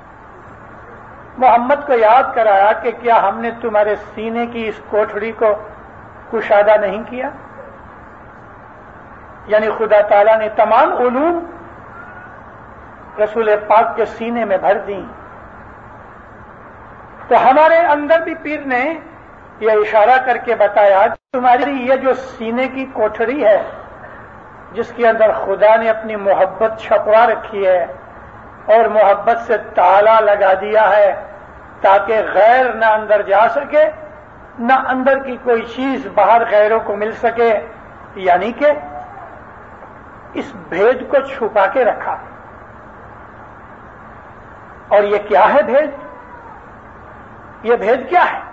محمد کو یاد کرایا کہ کیا ہم نے تمہارے سینے کی اس کوٹھڑی کو کشادہ نہیں کیا؟ یعنی خدا تعالیٰ نے تمام علوم رسول پاک کے سینے میں بھر دیں. تو ہمارے اندر بھی پیر نے یہ اشارہ کر کے بتایا کہ تمہاری یہ جو سینے کی کوٹھڑی ہے، جس کے اندر خدا نے اپنی محبت چھپوا رکھی ہے اور محبت سے تالا لگا دیا ہے تاکہ غیر نہ اندر جا سکے، نہ اندر کی کوئی چیز باہر غیروں کو مل سکے. یعنی کہ اس بھید کو چھپا کے رکھا. اور یہ کیا ہے بھید؟ یہ بھید کیا ہے؟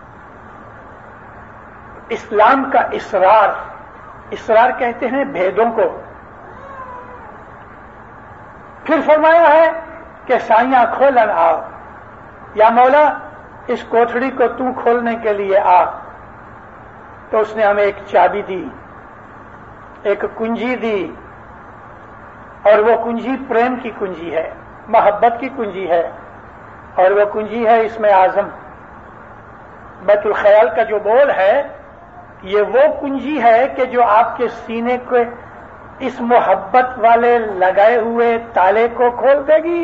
اسلام کا اسرار. اسرار کہتے ہیں بھیدوں کو. پھر فرمایا ہے کہ سائیاں کھولن آؤ، یا مولا اس کوٹھڑی کو تو کھولنے کے لیے آ، تو اس نے ہمیں ایک چابی دی، ایک کنجی دی، اور وہ کنجی پریم کی کنجی ہے، محبت کی کنجی ہے، اور وہ کنجی ہے اسم اعظم۔ بیت الخیال کا جو بول ہے یہ وہ کنجی ہے کہ جو آپ کے سینے کو اس محبت والے لگائے ہوئے تالے کو کھول دے گی۔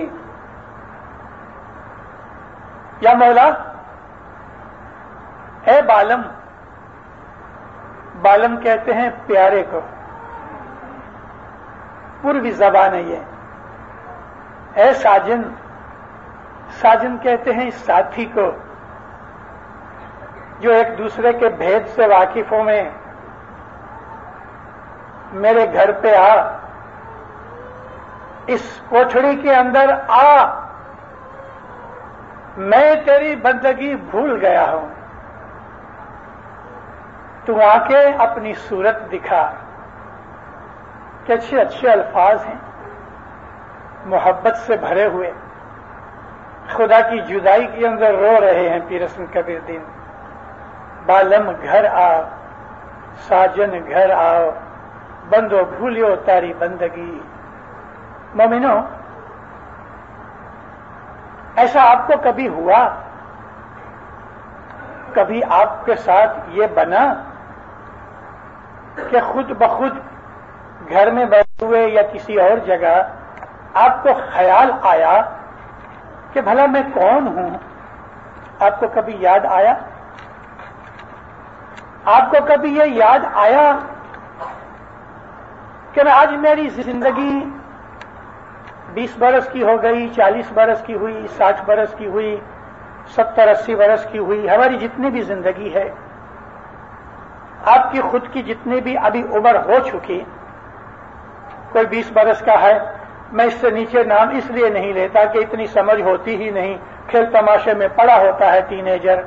یا مولا اے بالم، بالم کہتے ہیں پیارے کو، پوروی زبان ہے یہ۔ اے ساجن، ساجن کہتے ہیں اس ساتھی کو جو ایک دوسرے کے بھید سے واقف ہو، میں میرے گھر پہ آ، اس کوٹھڑی کے اندر آ، میں تیری بندگی بھول گیا ہوں، تو آ کے اپنی صورت دکھا۔ کہ اچھے اچھے الفاظ ہیں، محبت سے بھرے ہوئے، خدا کی جدائی کے اندر رو رہے ہیں پیر حسن کبیر دین۔ بالم گھر آ، ساجن گھر آؤ، بندو بھولیو تاری بندگی۔ مومنو، ایسا آپ کو کبھی ہوا، کبھی آپ کے ساتھ یہ بنا کہ خود بخود گھر میں بیٹھے ہوئے یا کسی اور جگہ آپ کو خیال آیا کہ بھلا میں کون ہوں؟ آپ کو کبھی یاد آیا؟ آپ کو کبھی یہ یاد آیا کہ آج میری زندگی 20 برس کی ہو گئی، 40 برس کی ہوئی، 60 برس کی ہوئی، 70-80 برس کی ہوئی، ہماری جتنی بھی زندگی ہے، آپ کی خود کی جتنی بھی ابھی عمر ہو چکی، کوئی 20 برس کا ہے، میں اس سے نیچے نام اس لیے نہیں لیتا کہ اتنی سمجھ ہوتی ہی نہیں، کھیل تماشے میں پڑا ہوتا ہے ٹین ایجر،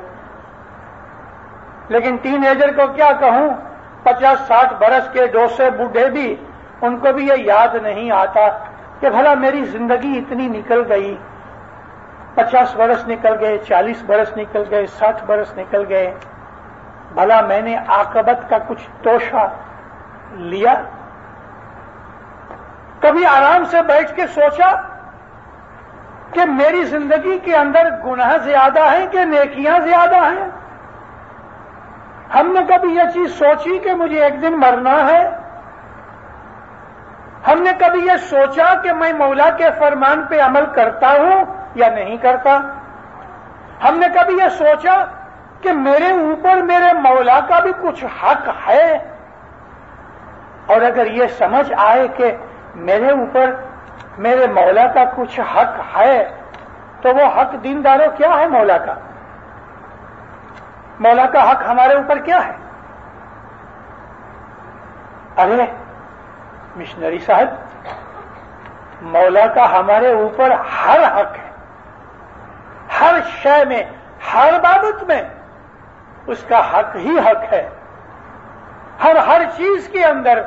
لیکن ٹین ایجر کو کیا کہوں، 50-60 برس کے ڈوسے بوڑھے بھی، ان کو بھی یہ یاد نہیں آتا کہ بھلا میری زندگی اتنی نکل گئی، 50 برس نکل گئے، 40 برس نکل گئے، 60 برس نکل گئے، بھلا میں نے عاقبت کا کچھ توشہ لیا؟ کبھی آرام سے بیٹھ کے سوچا کہ میری زندگی کے اندر گناہ زیادہ ہیں کہ نیکیاں زیادہ ہیں؟ ہم نے کبھی یہ چیز سوچی کہ مجھے ایک دن مرنا ہے؟ ہم نے کبھی یہ سوچا کہ میں مولا کے فرمان پہ عمل کرتا ہوں یا نہیں کرتا؟ ہم نے کبھی یہ سوچا کہ میرے اوپر میرے مولا کا بھی کچھ حق ہے؟ اور اگر یہ سمجھ آئے کہ میرے اوپر میرے مولا کا کچھ حق ہے، تو وہ حق دینداروں کیا ہے مولا کا؟ مولا کا حق ہمارے اوپر کیا ہے؟ ارے مشنری صاحب، مولا کا ہمارے اوپر ہر حق ہے، ہر شے میں، ہر بابت میں اس کا حق ہی حق ہے، ہر چیز کے اندر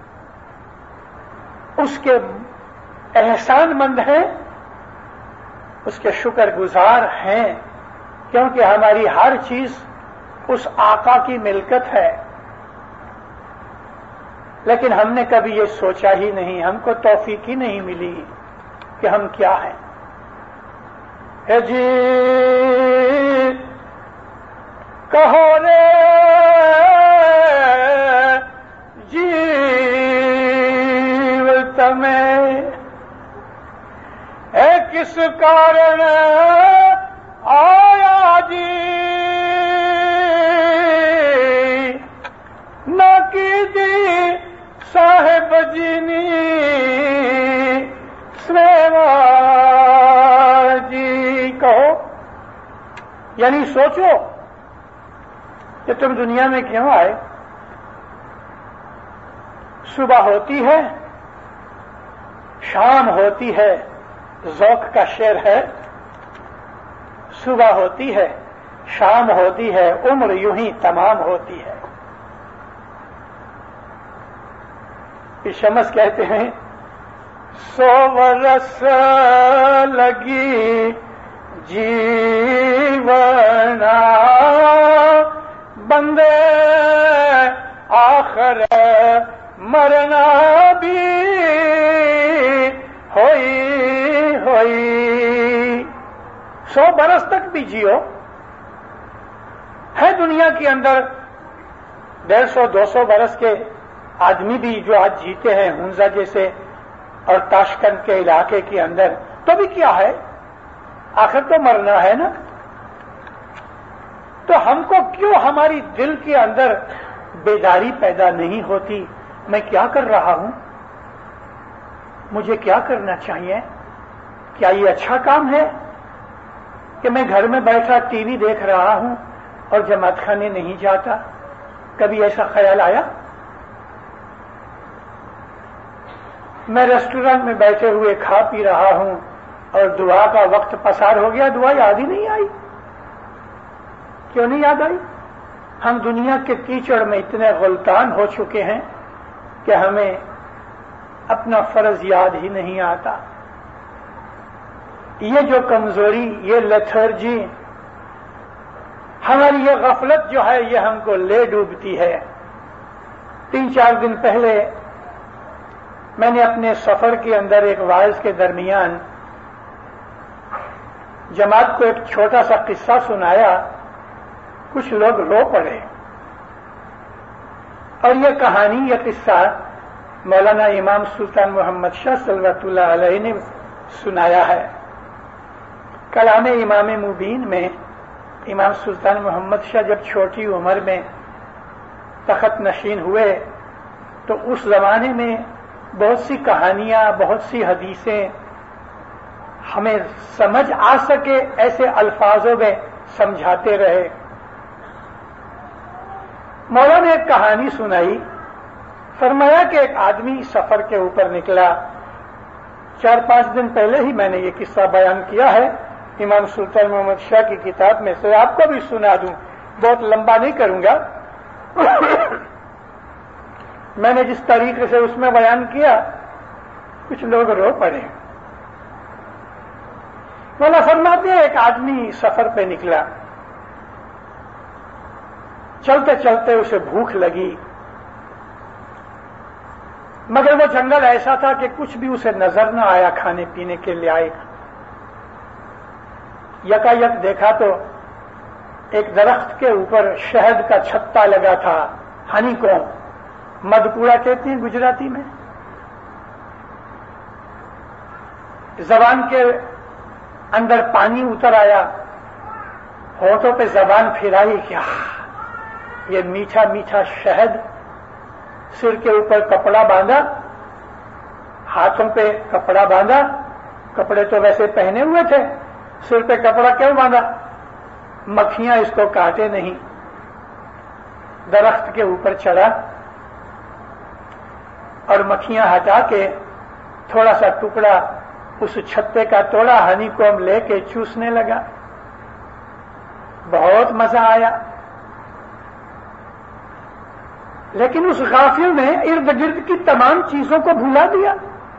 اس کے احسان مند ہیں، اس کے شکر گزار ہیں، کیونکہ ہماری ہر چیز اس آقا کی ملکت ہے۔ لیکن ہم نے کبھی یہ سوچا ہی نہیں، ہم کو توفیق ہی نہیں ملی کہ ہم کیا ہیں۔ اے جی کہو رے جیوت میں، اے کس کارن آیا جی، نہ کی دی صاحب جینی سویوا جی۔ کہو یعنی سوچو کہ تم دنیا میں کیوں آئے؟ صبح ہوتی ہے، شام ہوتی ہے، ذوق کا شعر ہے، صبح ہوتی ہے، شام ہوتی ہے، عمر یوں ہی تمام ہوتی ہے۔ شمس کہتے ہیں 100 बरस लगी जीवना बंदे आखिर मरना भी होई 100 बरस तक भी जियो। है दुनिया के अंदर 150-200 बरस के आदमी भी जो आज जीते हैं हुंजा जैसे और ताशकंद के इलाके के अंदर, तो भी क्या है, आखिर तो मरना है ना। तो हमको क्यों हमारी दिल के अंदर बेदारी पैदा नहीं होती, मैं क्या कर रहा हूं, मुझे क्या करना चाहिए, क्या ये अच्छा काम है कि मैं घर में बैठा टीवी देख रहा हूं और जमात खाने नहीं जाता। कभी ऐसा ख्याल आया? मैं रेस्टोरेंट में बैठे हुए खा पी रहा हूं और दुआ का वक्त पसार हो गया, दुआ याद ही नहीं आई। क्यों नहीं याद आई? हम दुनिया के कीचड़ में इतने गुलतान हो चुके हैं कि हमें अपना फर्ज याद ही नहीं आता। ये जो कमजोरी, ये लेथर्जी, हमारी ये गफलत जो है, ये हमको ले डूबती है। 3-4 दिन पहले मैंने अपने सफर के अंदर एक वाइज के दरमियान जमात को एक छोटा सा किस्सा सुनाया। कुछ लोग रो पड़े और ये कहानी, ये किस्सा मौलाना इमाम सुल्तान मोहम्मद शाह सल्लल्लाहु अलैहि ने सुनाया है। कलाम इमाम मुबीन में इमाम सुल्तान मोहम्मद शाह जब छोटी उम्र में तख्त नशीन हुए तो उस जमाने में बहुत सी कहानियां, बहुत सी हदीसें हमें समझ आ सके ऐसे अल्फाजों में समझाते रहे। मौला ने एक कहानी सुनाई, फरमाया कि एक आदमी सफर के ऊपर निकला। 4-5 दिन पहले ही मैंने ये किस्सा बयान किया है इमाम सुल्तान मोहम्मद शाह की किताब में से, आपको भी सुना दूं, बहुत लंबा नहीं करूंगा। मैंने जिस तरीके से उसमें बयान किया, कुछ लोग रो पड़े। मौला फरमाते हैं एक आदमी सफर पे निकला, चलते चलते उसे भूख लगी, मगर वो जंगल ऐसा था कि कुछ भी उसे नजर न आया खाने पीने के लिए आएगा। यकायक देखा तो एक दरख्त के ऊपर शहद का छत्ता लगा था, हनीकॉम्ब, मधुपूड़ा कहते हैं गुजराती में। जबान के अंदर पानी उतर आया, होठों पे जबान फिराई, क्या ये मीठा मीठा शहद। सिर के ऊपर कपड़ा बांधा, हाथों पे कपड़ा बांधा, कपड़े तो वैसे पहने हुए थे, सिर पे कपड़ा क्यों बांधा, मक्खियां इसको काटे नहीं। दरख्त के ऊपर चढ़ा और मक्खियां हटा के थोड़ा सा टुकड़ा उस छत्ते का तोड़ा, हनीकॉम्ब लेके चूसने लगा। बहुत मजा आया, लेकिन उस गाफिल ने इर्द गिर्द की तमाम चीजों को भुला दिया।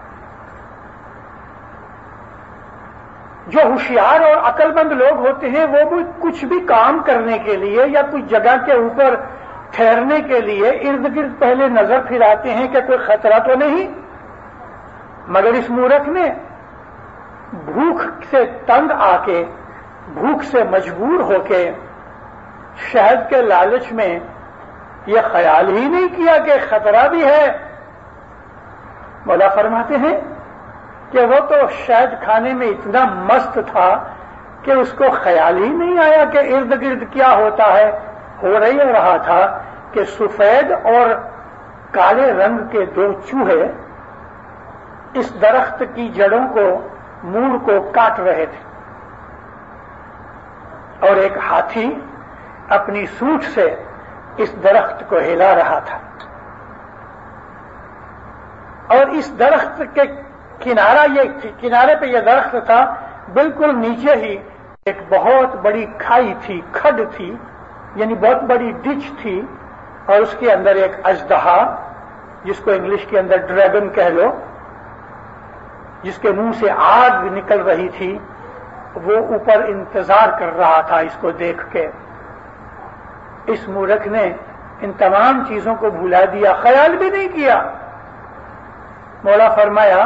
जो होशियार और अक्लमंद लोग होते हैं वो भी कुछ भी काम करने के लिए या कुछ जगह के ऊपर ठहरने के लिए इर्द गिर्द पहले नजर फिराते हैं कि कोई खतरा तो नहीं। मगर इस मूर्ख ने भूख से तंग आके, भूख से मजबूर होके शहद के लालच में यह ख्याल ही नहीं किया कि खतरा भी है। मौला फरमाते हैं कि वो तो शहद खाने में इतना मस्त था कि उसको ख्याल ही नहीं आया कि इर्द गिर्द क्या होता है। हो रही रहा था कि सफेद और काले रंग के 2 चूहे इस दरख्त की जड़ों को, मूड़ को काट रहे थे और एक हाथी अपनी सूंड से इस दरख्त को हिला रहा था। और इस दरख्त के किनारे पे यह दरख्त था, बिल्कुल नीचे ही एक बहुत बड़ी खाई थी, खड्ड थी, यानी बहुत बड़ी डिच थी, और उसके अंदर एक अजदहा, जिसको इंग्लिश के अंदर ड्रैगन कह लो, جس کے منہ سے آگ نکل رہی تھی، وہ اوپر انتظار کر رہا تھا اس کو دیکھ کے۔ اس مورخ نے ان تمام چیزوں کو بھلا دیا، خیال بھی نہیں کیا۔ مولا فرمایا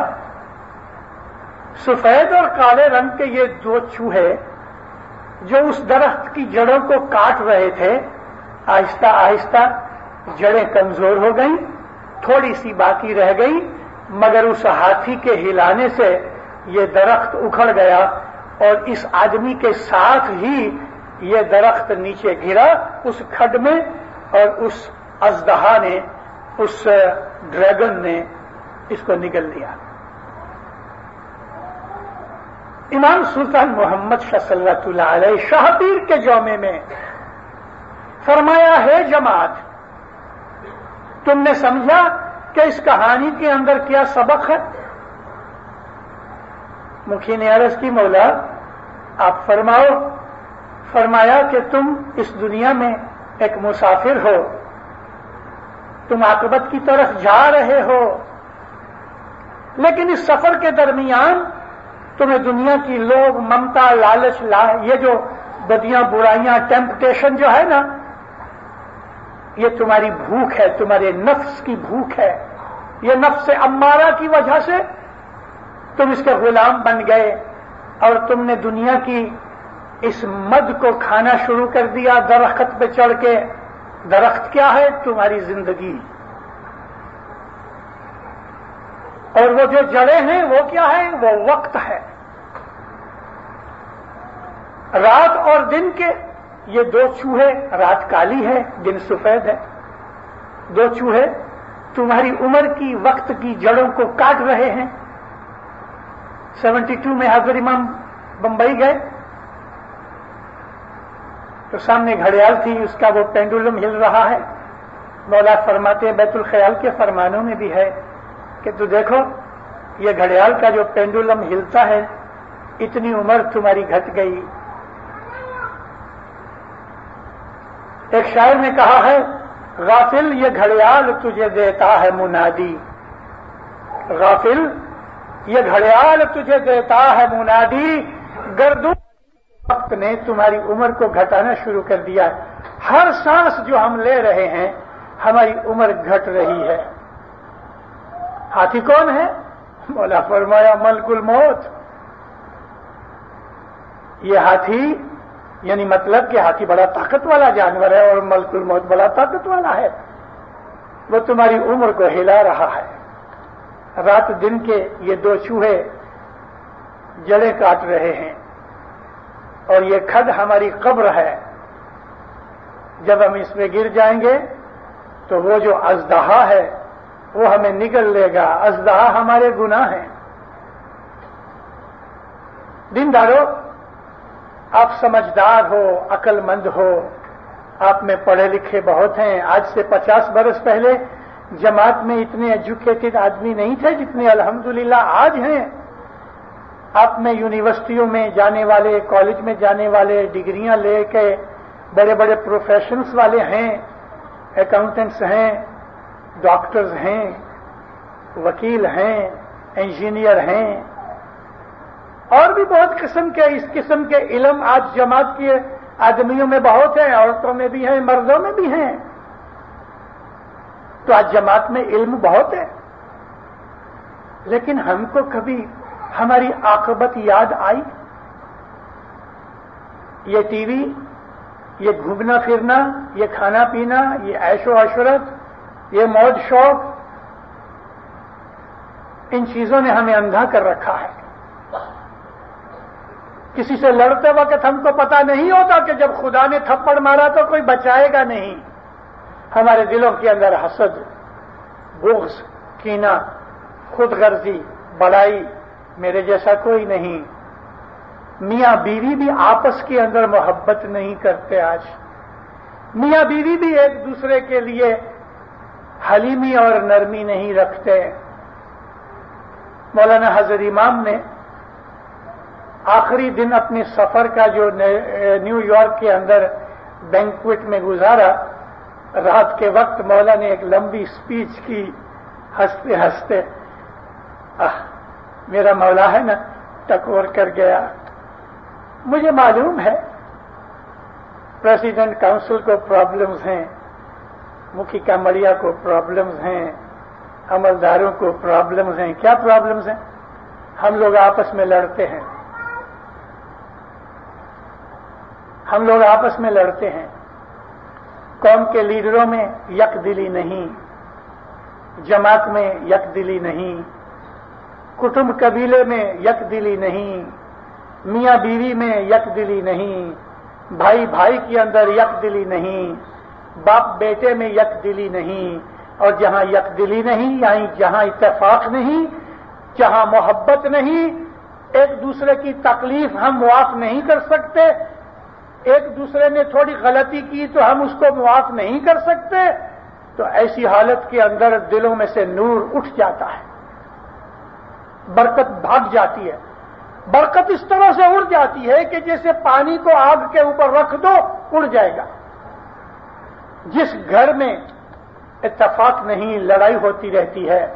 سفید اور کالے رنگ کے یہ دو چوہے جو اس درخت کی جڑوں کو کاٹ رہے تھے، آہستہ آہستہ جڑیں کمزور ہو گئیں، تھوڑی سی باقی رہ گئی، مگر اس ہاتھی کے ہلانے سے یہ درخت اکھڑ گیا اور اس آدمی کے ساتھ ہی یہ درخت نیچے گرا اس کھڈ میں، اور اس اژدہا نے، اس ڈریگن نے اس کو نگل لیا۔ امام سلطان محمد شاہ صلی اللہ علیہ شاہ پیر کے جومے میں فرمایا ہے جماعت، تم نے سمجھا کہ اس کہانی کے اندر کیا سبق ہے؟ مکھی نے عرض کی مولا آپ فرماؤ۔ فرمایا کہ تم اس دنیا میں ایک مسافر ہو، تم عاقبت کی طرف جا رہے ہو، لیکن اس سفر کے درمیان تمہیں دنیا کی لوگ، ممتا، لالچ، یہ جو بدیاں برائیاں، ٹیمپٹیشن جو ہے نا، یہ تمہاری بھوک ہے، تمہارے نفس کی بھوک ہے۔ یہ نفس امارہ کی وجہ سے تم اس کے غلام بن گئے اور تم نے دنیا کی اس مد کو کھانا شروع کر دیا درخت پہ چڑھ کے۔ درخت کیا ہے؟ تمہاری زندگی۔ اور وہ جو جڑیں ہیں وہ کیا ہے؟ وہ وقت ہے۔ رات اور دن کے یہ دو چوہے، رات کالی ہے، دن سفید ہے، دو چوہے تمہاری عمر کی، وقت کی جڑوں کو کاٹ رہے ہیں۔ 72 میں حضرت امام بمبئی گئے تو سامنے گھڑیال تھی، اس کا وہ پینڈولم ہل رہا ہے۔ مولا فرماتے ہیں بیت الخیال کے فرمانوں میں بھی ہے کہ تو دیکھو یہ گھڑیال کا جو پینڈولم ہلتا ہے، اتنی عمر تمہاری گھٹ گئی۔ ایک شاعر نے کہا ہے غافل یہ گھڑیال تجھے دیتا ہے منادی، غافل یہ گھڑیال تجھے دیتا ہے منادی، گردوں وقت نے تمہاری عمر کو گھٹانا شروع کر دیا ہے۔ ہر سانس جو ہم لے رہے ہیں ہماری عمر گھٹ رہی ہے۔ ہاتھی کون ہے؟ مولا فرمایا ملک الموت۔ یہ ہاتھی یعنی مطلب کہ ہاتھی بڑا طاقت والا جانور ہے اور ملک الموت بڑا طاقت والا ہے، وہ تمہاری عمر کو ہلا رہا ہے۔ رات دن کے یہ دو چوہے جڑیں کاٹ رہے ہیں اور یہ کھڈ ہماری قبر ہے۔ جب ہم اس میں گر جائیں گے تو وہ جو اژدہا ہے وہ ہمیں نگل لے گا۔ اژدہا ہمارے گناہ ہیں۔ دیندارو، آپ سمجھدار ہو، عقل مند ہو، آپ میں پڑھے لکھے بہت ہیں۔ آج سے 50 برس پہلے جماعت میں اتنے ایجوکیٹڈ آدمی نہیں تھے جتنے الحمدللہ آج ہیں۔ آپ میں یونیورسٹیوں میں جانے والے، کالج میں جانے والے، ڈگریاں لے کے بڑے بڑے پروفیشنز والے ہیں، اکاؤنٹنٹس ہیں، ڈاکٹرز ہیں، وکیل ہیں، انجینئر ہیں، اور بھی بہت قسم کے اس قسم کے علم آج جماعت کے آدمیوں میں بہت ہیں، عورتوں میں بھی ہیں، مردوں میں بھی ہیں۔ تو آج جماعت میں علم بہت ہے، لیکن ہم کو کبھی ہماری عاقبت یاد آئی؟ یہ ٹی وی، یہ گھومنا پھرنا، یہ کھانا پینا، یہ عیش و عشرت، یہ موج شوق، ان چیزوں نے ہمیں اندھا کر رکھا ہے۔ کسی سے لڑتے وقت ہم کو پتا نہیں ہوتا کہ جب خدا نے تھپڑ مارا تو کوئی بچائے گا نہیں۔ ہمارے دلوں کے اندر حسد، بغض، کینہ، خود غرضی، بڑائی، میرے جیسا کوئی نہیں۔ میاں بیوی بھی آپس کے اندر محبت نہیں کرتے آج۔ میاں بیوی بھی ایک دوسرے کے لیے حلیمی اور نرمی نہیں رکھتے۔ مولانا حضرت امام نے آخری دن اپنے سفر کا جو نیو یارک کے اندر بینکوٹ میں گزارا، رات کے وقت مولا نے ایک لمبی سپیچ کی، ہنستے ہنستے میرا مولا ہے نا ٹکور کر گیا. مجھے معلوم ہے پریزیڈنٹ کاؤنسل کو پرابلمز ہیں, مکھی کامڑیا کو پرابلمز ہیں, عملداروں کو پرابلمز ہیں. کیا پرابلمز ہیں؟ ہم لوگ آپس میں لڑتے ہیں, ہم لوگ آپس میں لڑتے ہیں. قوم کے لیڈروں میں یک دلی نہیں, جماعت میں یک دلی نہیں, کٹمب قبیلے میں یک دلی نہیں, میاں بیوی میں یک دلی نہیں, بھائی بھائی کے اندر یک دلی نہیں, باپ بیٹے میں یک دلی نہیں. اور جہاں یک دلی نہیں یعنی جہاں اتفاق نہیں, جہاں محبت نہیں, ایک دوسرے کی تکلیف ہم معاف نہیں کر سکتے, ایک دوسرے نے تھوڑی غلطی کی تو ہم اس کو معاف نہیں کر سکتے, تو ایسی حالت کے اندر دلوں میں سے نور اٹھ جاتا ہے, برکت بھاگ جاتی ہے. برکت اس طرح سے اڑ جاتی ہے کہ جیسے پانی کو آگ کے اوپر رکھ دو اڑ جائے گا. جس گھر میں اتفاق نہیں, لڑائی ہوتی رہتی ہے,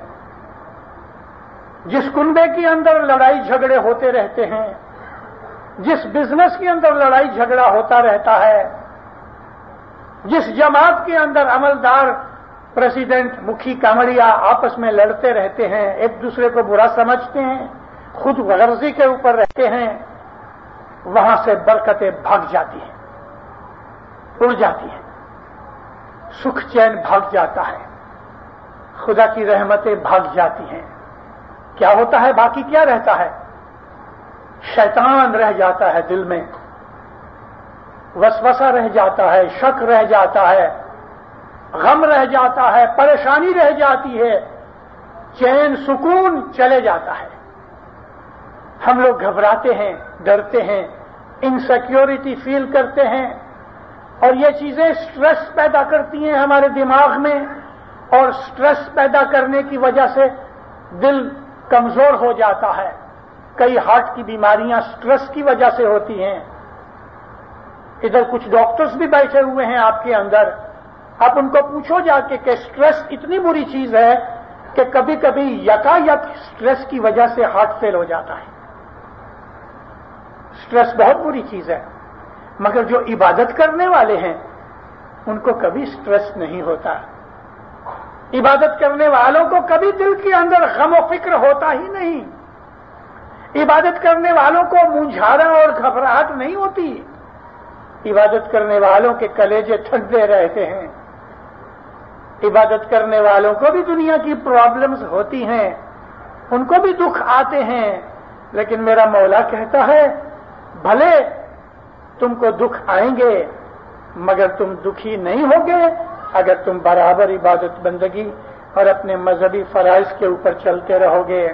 جس کنبے کے اندر لڑائی جھگڑے ہوتے رہتے ہیں, جس بزنس کے اندر لڑائی جھگڑا ہوتا رہتا ہے, جس جماعت کے اندر عملدار پریزیڈنٹ مکھی کامڑیا آپس میں لڑتے رہتے ہیں, ایک دوسرے کو برا سمجھتے ہیں, خود غرضی کے اوپر رہتے ہیں, وہاں سے برکتیں بھاگ جاتی ہیں, اڑ جاتی ہیں, سکھ چین بھاگ جاتا ہے, خدا کی رحمتیں بھاگ جاتی ہیں. کیا ہوتا ہے؟ باقی کیا رہتا ہے؟ شیطان رہ جاتا ہے دل میں, وسوسہ رہ جاتا ہے, شک رہ جاتا ہے, غم رہ جاتا ہے, پریشانی رہ جاتی ہے, چین سکون چلے جاتا ہے. ہم لوگ گھبراتے ہیں, ڈرتے ہیں, انسیکیورٹی فیل کرتے ہیں, اور یہ چیزیں سٹریس پیدا کرتی ہیں ہمارے دماغ میں, اور سٹریس پیدا کرنے کی وجہ سے دل کمزور ہو جاتا ہے. کئی ہارٹ کی بیماریاں سٹریس کی وجہ سے ہوتی ہیں. ادھر کچھ ڈاکٹرز بھی بیٹھے ہوئے ہیں آپ کے اندر, آپ ان کو پوچھو جا کے کہ سٹریس اتنی بری چیز ہے کہ کبھی کبھی یکایک سٹریس کی وجہ سے ہارٹ فیل ہو جاتا ہے. سٹریس بہت بری چیز ہے, مگر جو عبادت کرنے والے ہیں ان کو کبھی سٹریس نہیں ہوتا. عبادت کرنے والوں کو کبھی دل کے اندر غم و فکر ہوتا ہی نہیں. عبادت کرنے والوں کو منجھارا اور گھبراہٹ نہیں ہوتی. عبادت کرنے والوں کے کلیجے ٹھنڈے رہتے ہیں. عبادت کرنے والوں کو بھی دنیا کی پرابلمز ہوتی ہیں, ان کو بھی دکھ آتے ہیں, لیکن میرا مولا کہتا ہے بھلے تم کو دکھ آئیں گے مگر تم دکھی نہیں ہوگے اگر تم برابر عبادت بندگی اور اپنے مذہبی فرائض کے اوپر چلتے رہو گے.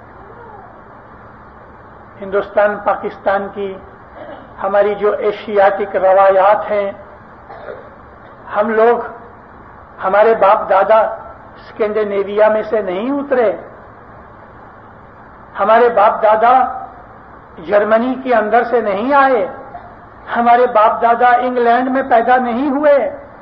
ہندوستان پاکستان کی ہماری جو ایشیاٹک روایات ہیں, ہم لوگ ہمارے باپ دادا اسکینڈینیویا میں سے نہیں اترے, ہمارے باپ دادا جرمنی کے اندر سے نہیں آئے, ہمارے باپ دادا انگلینڈ میں پیدا نہیں ہوئے.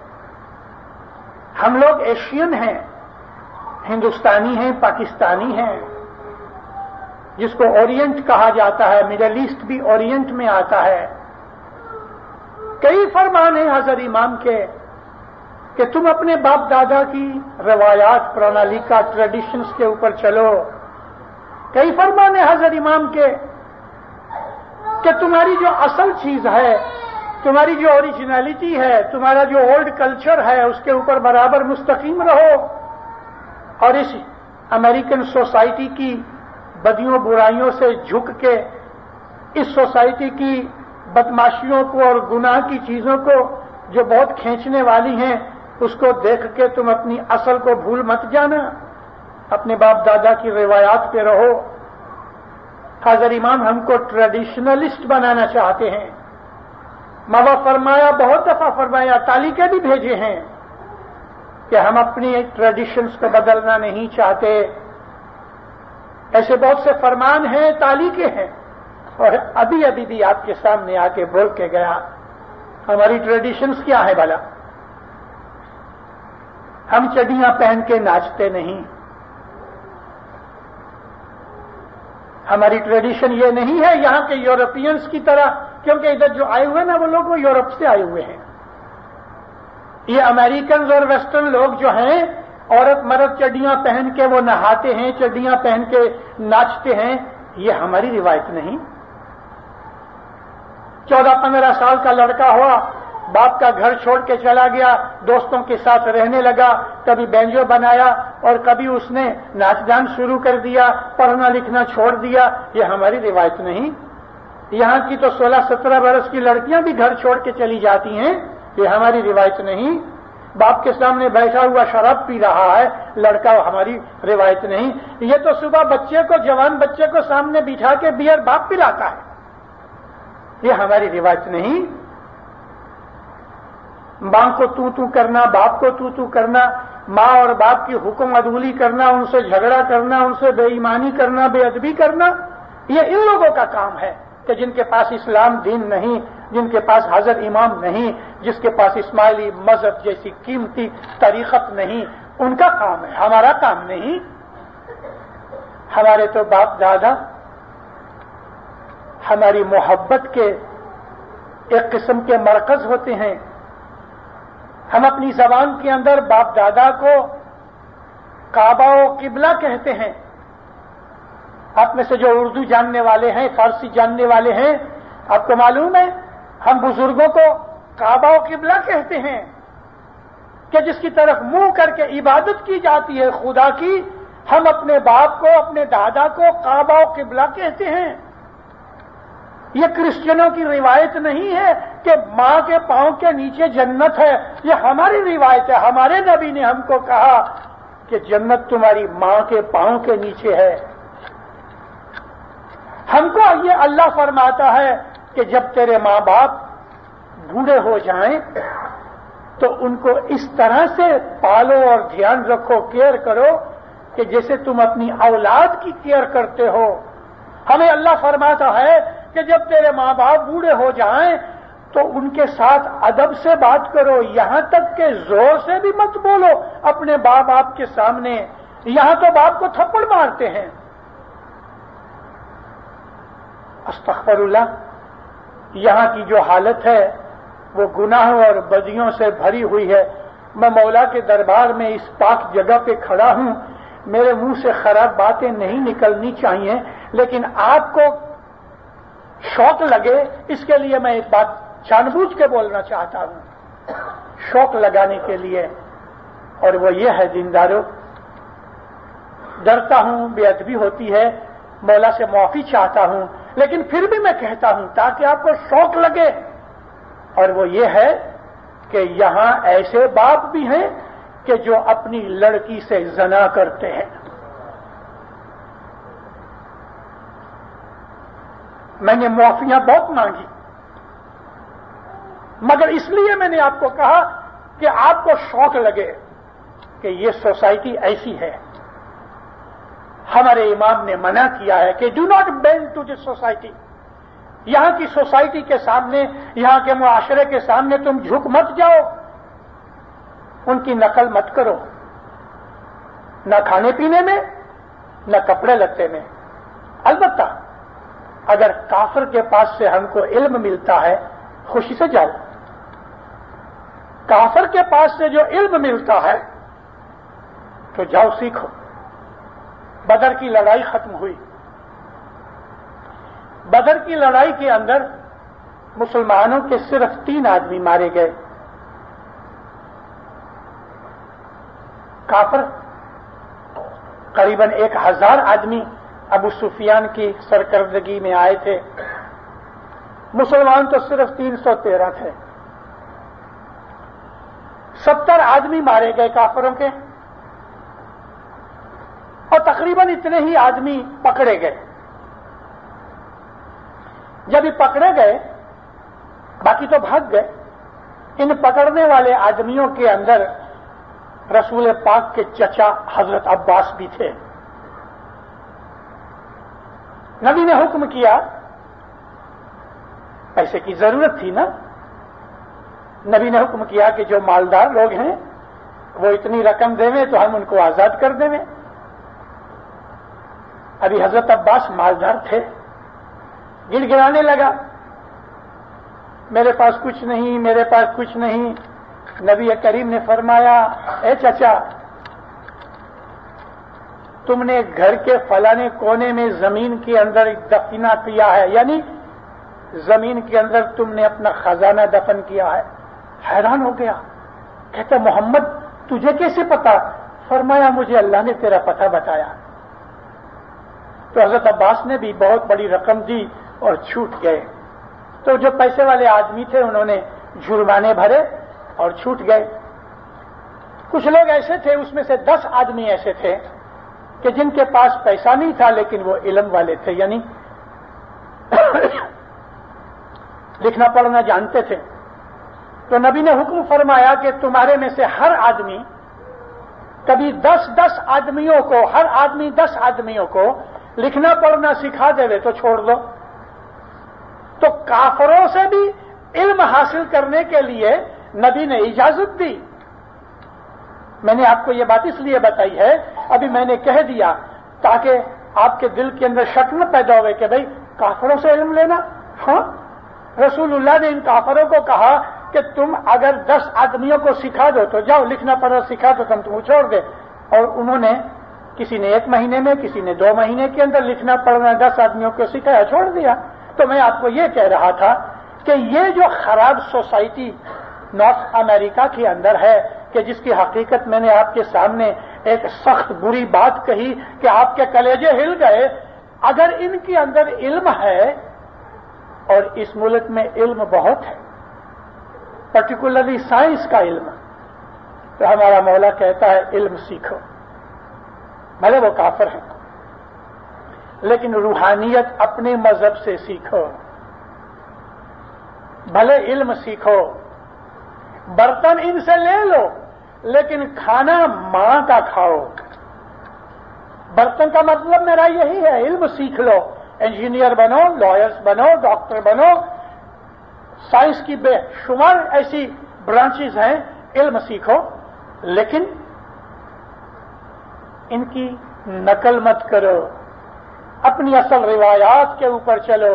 ہم لوگ ایشین ہیں, ہندوستانی ہیں, پاکستانی ہیں, جس کو اورینٹ کہا جاتا ہے. مڈل ایسٹ بھی اورینٹ میں آتا ہے. کئی فرمان ہیں حضرت امام کے کہ تم اپنے باپ دادا کی روایات, پرانالیکا, ٹریڈیشنز کے اوپر چلو. کئی فرمان ہیں حضرت امام کے کہ تمہاری جو اصل چیز ہے, تمہاری جو اوریجنلٹی ہے, تمہارا جو اولڈ کلچر ہے, اس کے اوپر برابر مستقیم رہو, اور اس امریکن سوسائٹی کی بدیوں برائیوں سے جھک کے اس سوسائٹی کی بدماشیوں کو اور گناہ کی چیزوں کو جو بہت کھینچنے والی ہیں اس کو دیکھ کے تم اپنی اصل کو بھول مت جانا, اپنے باپ دادا کی روایات پہ رہو. حضرت امام ہم کو ٹریڈیشنلسٹ بنانا چاہتے ہیں. مولا فرمایا, بہت دفعہ فرمایا, تعلیقیں بھی بھیجے ہیں کہ ہم اپنی ٹریڈیشنز کو بدلنا نہیں چاہتے. ایسے بہت سے فرمان ہیں, تعلیقیں ہیں, اور ابھی ابھی بھی آپ کے سامنے آ کے بول کے گیا. ہماری ٹریڈیشنز کیا ہے بھلا؟ ہم چڈیاں پہن کے ناچتے نہیں, हमारी ट्रेडिशन ये नहीं है यहां के यूरोपियंस की तरह, क्योंकि इधर जो आए हुए ना वो लोग वो यूरोप से आए हुए हैं। ये अमेरिकन और वेस्टर्न लोग जो हैं, औरत मर्द चड्डियां पहन के वो नहाते हैं, चड्डियां पहन के नाचते हैं, ये हमारी रिवायत नहीं। 14-15 साल का लड़का हुआ, बाप का घर छोड़ के चला गया, दोस्तों के साथ रहने लगा, कभी बैंजो बनाया और कभी उसने नाच गान शुरू कर दिया, पढ़ना लिखना छोड़ दिया, ये हमारी रिवायत नहीं। यहां की तो 16-17 बरस की लड़कियां भी घर छोड़ के चली जाती हैं, ये हमारी रिवायत नहीं। बाप के सामने बैठा हुआ शराब पी रहा है लड़का, हमारी रिवायत नहीं। ये तो सुबह बच्चे को, जवान बच्चे को सामने बिठा के बियर बाप पिलाता है, ये हमारी रिवायत नहीं। मां को तू करना, बाप को तू करना, मां और बाप की हुक्म अदूली करना, उनसे झगड़ा करना, उनसे बेईमानी करना, बेअदबी करना, ये इन लोगों का काम है कि जिनके पास इस्लाम दीन नहीं, जिनके पास हजरत इमाम नहीं, जिसके पास इस्माइली मजहब जैसी कीमती तरीकत नहीं, उनका काम है, हमारा काम नहीं। हमारे तो बाप दादा हमारी मोहब्बत के एक किस्म के मरकज होते हैं। हम अपनी जबान के अंदर बाप दादा को काबा व किबला कहते हैं। आप में से जो उर्दू जानने वाले हैं, फारसी जानने वाले हैं, आपको मालूम है हम बुजुर्गों को काबा व किबला कहते हैं कि जिसकी तरफ मुंह करके इबादत की जाती है खुदा की। हम अपने बाप को, अपने दादा को काबा व किबला कहते हैं। ये क्रिश्चियनों की रिवायत नहीं है कि मां के पांव के नीचे जन्नत है, ये हमारी रिवायत है। हमारे नबी ने हमको कहा कि जन्नत तुम्हारी मां के पांव के नीचे है। हमको ये अल्लाह फरमाता है कि जब तेरे मां बाप बूढ़े हो जाएं तो उनको इस तरह से पालो और ध्यान रखो, केयर करो कि जैसे तुम अपनी औलाद की केयर करते हो। हमें अल्लाह फरमाता है कि जब तेरे मां बाप बूढ़े हो जाएं तो उनके साथ अदब से बात करो, यहां तक कि जोर से भी मत बोलो अपने बाप के सामने। यहां तो बाप को थप्पड़ मारते हैं। अस्तगफिरुल्लाह, यहां की जो हालत है वो गुनाह और बदियों से भरी हुई है। मैं मौला के दरबार में इस पाक जगह पे खड़ा हूं, मेरे मुंह से खराब बातें नहीं निकलनी चाहिए, लेकिन आपको शौक लगे इसके लिए मैं एक बात जानबूझ के बोलना चाहता हूं, शौक लगाने के लिए, और वो ये है दीनदारों, डरता हूं, बेअदबी होती है, मौला से माफी चाहता हूं, लेकिन फिर भी मैं कहता हूं ताकि आपको शौक लगे, और वो ये है कि यहां ऐसे बाप भी हैं कि जो अपनी लड़की से जना करते हैं। मैंने माफियां बहुत मांगी, मगर इसलिए मैंने आपको कहा कि आपको शौक लगे कि ये सोसाइटी ऐसी है। हमारे इमाम ने मना किया है कि do not bend to this society. यहां की सोसाइटी के सामने, यहां के मुआशरे के सामने तुम झुक मत जाओ, उनकी नकल मत करो, न खाने पीने में, न कपड़े लत्ते में। अलबत्ता अगर काफिर के पास से हमको इल्म मिलता है, खुशी से जाओ। काफिर के पास से जो इल्म मिलता है तो जाओ सीखो। बदर की लड़ाई खत्म हुई। बदर की लड़ाई के अंदर मुसलमानों के सिर्फ 3 आदमी मारे गए। काफिर करीबन 1000 आदमी अबू सुफियान की सरकर्दगी में आए थे। मुसलमान तो सिर्फ 313 थे। 70 आदमी मारे गए काफिरों के, और तकरीबन इतने ही आदमी पकड़े गए। जब ये पकड़े गए, बाकी तो भाग गए। इन पकड़ने वाले आदमियों के अंदर रसूल पाक के चचा हजरत अब्बास भी थे। नबी ने हुक्म किया, पैसे की जरूरत थी ना, नबी ने हुक्म किया कि जो मालदार लोग हैं वो इतनी रकम देवें तो हम उनको आजाद कर देवें। ابھی حضرت عباس مالدار تھے، گڑ گڑانے لگا، میرے پاس کچھ نہیں، میرے پاس کچھ نہیں۔ نبی کریم نے فرمایا، اے چچا، تم نے گھر کے فلانے کونے میں زمین کے اندر دفنہ کیا ہے، یعنی زمین کے اندر تم نے اپنا خزانہ دفن کیا ہے۔ حیران ہو گیا، کہتا محمد تجھے کیسے پتا؟ فرمایا مجھے اللہ نے تیرا پتہ بتایا۔ تو حضرت عباس نے بھی بہت بڑی رقم دی اور چھوٹ گئے۔ تو جو پیسے والے آدمی تھے انہوں نے جرمانے بھرے اور چھوٹ گئے۔ کچھ لوگ ایسے تھے، اس میں سے 10 آدمی ایسے تھے کہ جن کے پاس پیسہ نہیں تھا لیکن وہ علم والے تھے، یعنی لکھنا پڑھنا جانتے تھے۔ تو نبی نے حکم فرمایا کہ تمہارے میں سے ہر آدمی کبھی 10 آدمیوں کو، ہر آدمی 10 آدمیوں کو لکھنا پڑھنا سکھا دے تو چھوڑ دو۔ تو کافروں سے بھی علم حاصل کرنے کے لیے نبی نے اجازت دی۔ میں نے آپ کو یہ بات اس لیے بتائی ہے، ابھی میں نے کہہ دیا تاکہ آپ کے دل کے اندر شک نہ پیدا ہوئے کہ بھئی کافروں سے علم لینا۔ ہاں، رسول اللہ نے ان کافروں کو کہا کہ تم اگر 10 آدمیوں کو سکھا دو تو جاؤ لکھنا پڑھنا سکھا دو، تم چھوڑ دے۔ اور انہوں نے کسی نے 1 مہینے میں، کسی نے 2 مہینے کے اندر لکھنا پڑھنا 10 آدمیوں کو سکھایا، چھوڑ دیا۔ تو میں آپ کو یہ کہہ رہا تھا کہ یہ جو خراب سوسائٹی نارتھ امریکہ کے اندر ہے، کہ جس کی حقیقت میں نے آپ کے سامنے ایک سخت بری بات کہی کہ آپ کے کلیجے ہل گئے، اگر ان کے اندر علم ہے، اور اس ملک میں علم بہت ہے، پرٹیکولرلی سائنس کا علم، تو ہمارا مولا کہتا ہے علم سیکھو، بھلے وہ کافر ہیں لیکن روحانیت اپنے مذہب سے سیکھو، بھلے علم سیکھو، برتن ان سے لے لو لیکن کھانا ماں کا کھاؤ۔ برتن کا مطلب میرا یہی ہے، علم سیکھ لو، انجینئر بنو، لائرز بنو، ڈاکٹر بنو، سائنس کی بے شمار ایسی برانچز ہیں، علم سیکھو، لیکن ان کی نقل مت کرو، اپنی اصل روایات کے اوپر چلو۔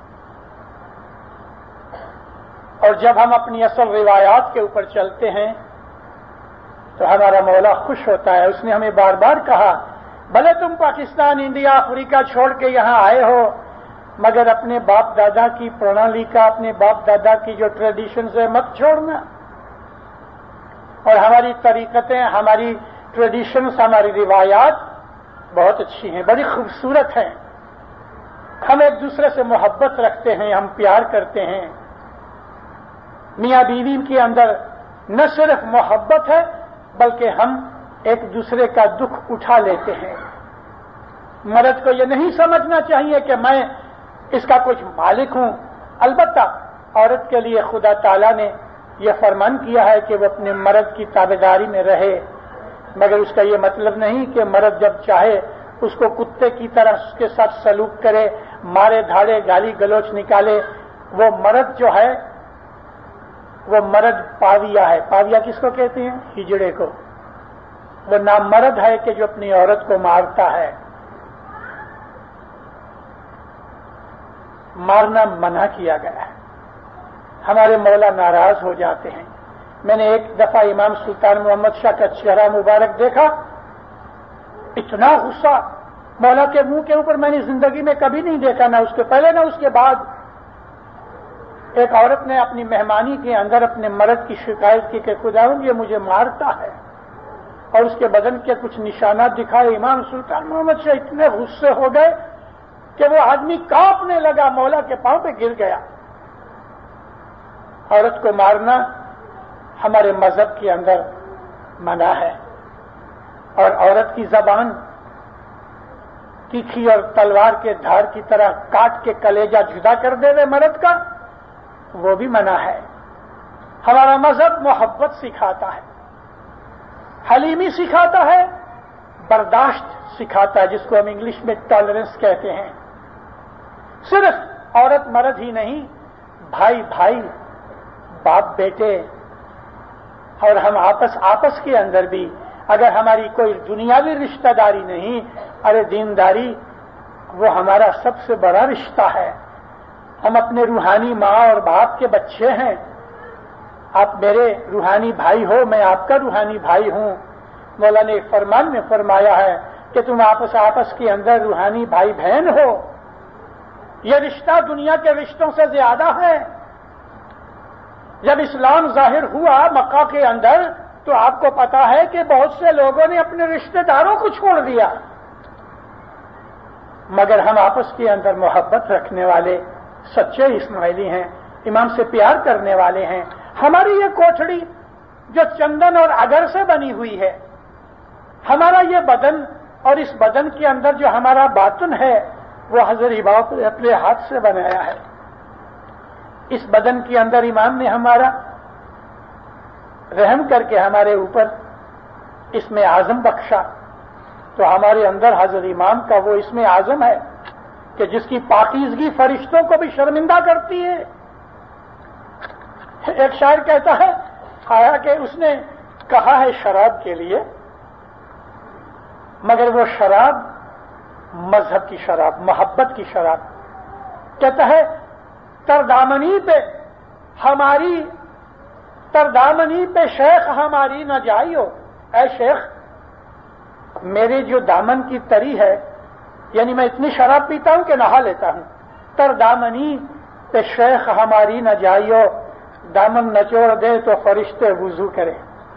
اور جب ہم اپنی اصل روایات کے اوپر چلتے ہیں تو ہمارا مولا خوش ہوتا ہے۔ اس نے ہمیں بار بار کہا، بھلے تم پاکستان، انڈیا، افریقہ چھوڑ کے یہاں آئے ہو، مگر اپنے باپ دادا کی پرنالی کا، اپنے باپ دادا کی جو ٹریڈیشنز ہے مت چھوڑنا۔ اور ہماری طریقتیں، ہماری ٹریڈیشنز، ہماری روایات بہت اچھی ہیں، بڑی خوبصورت ہیں۔ ہم ایک دوسرے سے محبت رکھتے ہیں، ہم پیار کرتے ہیں۔ میاں بیوی کے اندر نہ صرف محبت ہے بلکہ ہم ایک دوسرے کا دکھ اٹھا لیتے ہیں۔ مرد کو یہ نہیں سمجھنا چاہیے کہ میں اس کا کچھ مالک ہوں۔ البتہ عورت کے لیے خدا تعالیٰ نے یہ فرمان کیا ہے کہ وہ اپنے مرد کی تابعداری میں رہے، مگر اس کا یہ مطلب نہیں کہ مرد جب چاہے اس کو کتے کی طرح اس کے ساتھ سلوک کرے، مارے دھاڑے، گالی گلوچ نکالے۔ وہ مرد جو ہے وہ مرد پاویا ہے۔ پاویا کس کو کہتے ہیں؟ ہجڑے کو۔ وہ نامرد ہے کہ جو اپنی عورت کو مارتا ہے۔ مارنا منع کیا گیا ہے۔ ہمارے مولا ناراض ہو جاتے ہیں۔ میں نے ایک دفعہ امام سلطان محمد شاہ کا چہرہ مبارک دیکھا، اتنا غصہ مولا کے منہ کے اوپر میں نے زندگی میں کبھی نہیں دیکھا، نہ اس کے پہلے نہ اس کے بعد۔ ایک عورت نے اپنی مہمانی کے اندر اپنے مرد کی شکایت کی کہ خداوند یہ مجھے مارتا ہے، اور اس کے بدن کے کچھ نشانات دکھائے۔ امام سلطان محمد شاہ اتنے غصے ہو گئے کہ وہ آدمی کانپنے لگا، مولا کے پاؤں پہ گر گیا۔ عورت کو مارنا ہمارے مذہب کے اندر منع ہے، اور عورت کی زبان تیکھی اور تلوار کے دھار کی طرح کاٹ کے کلیجہ جدا کر دے مرد کا، وہ بھی منع ہے۔ ہمارا مذہب محبت سکھاتا ہے، حلیمی سکھاتا ہے، برداشت سکھاتا ہے، جس کو ہم انگلش میں ٹالرنس کہتے ہیں۔ صرف عورت مرد ہی نہیں، بھائی بھائی، باپ بیٹے، اور ہم آپس کے اندر بھی، اگر ہماری کوئی دنیاوی رشتہ داری نہیں، ارے دینداری وہ ہمارا سب سے بڑا رشتہ ہے. ہم اپنے روحانی ماں اور باپ کے بچے ہیں. آپ میرے روحانی بھائی ہو, میں آپ کا روحانی بھائی ہوں. مولا نے ایک فرمان میں فرمایا ہے کہ تم آپس کے اندر روحانی بھائی بہن ہو. یہ رشتہ دنیا کے رشتوں سے زیادہ ہے. جب اسلام ظاہر ہوا مکہ کے اندر تو آپ کو پتا ہے کہ بہت سے لوگوں نے اپنے رشتہ داروں کو چھوڑ دیا, مگر ہم آپس کے اندر محبت رکھنے والے سچے اسماعیلی ہیں, امام سے پیار کرنے والے ہیں. ہماری یہ کوٹھڑی جو چندن اور اگر سے بنی ہوئی ہے, ہمارا یہ بدن اور اس بدن کے اندر جو ہمارا باطن ہے وہ حضرت امام نے اپنے ہاتھ سے بنایا ہے. اس بدن کے اندر امام نے ہمارا رحم کر کے ہمارے اوپر اسم اعظم بخشا, تو ہمارے اندر حضرت امام کا وہ اسم اعظم ہے کہ جس کی پاکیزگی فرشتوں کو بھی شرمندہ کرتی ہے. ایک شاعر کہتا ہے کہ اس نے کہا ہے شراب کے لیے, مگر وہ شراب مذہب کی شراب, محبت کی شراب. کہتا ہے تردامنی پہ شیخ ہماری نہ جائیو. اے شیخ میرے جو دامن کی تری ہے, یعنی میں اتنی شراب پیتا ہوں کہ نہا لیتا ہوں. تردامنی پہ شیخ ہماری نہ جائیو, دامن نچوڑ دے تو فرشتے وضو کرے.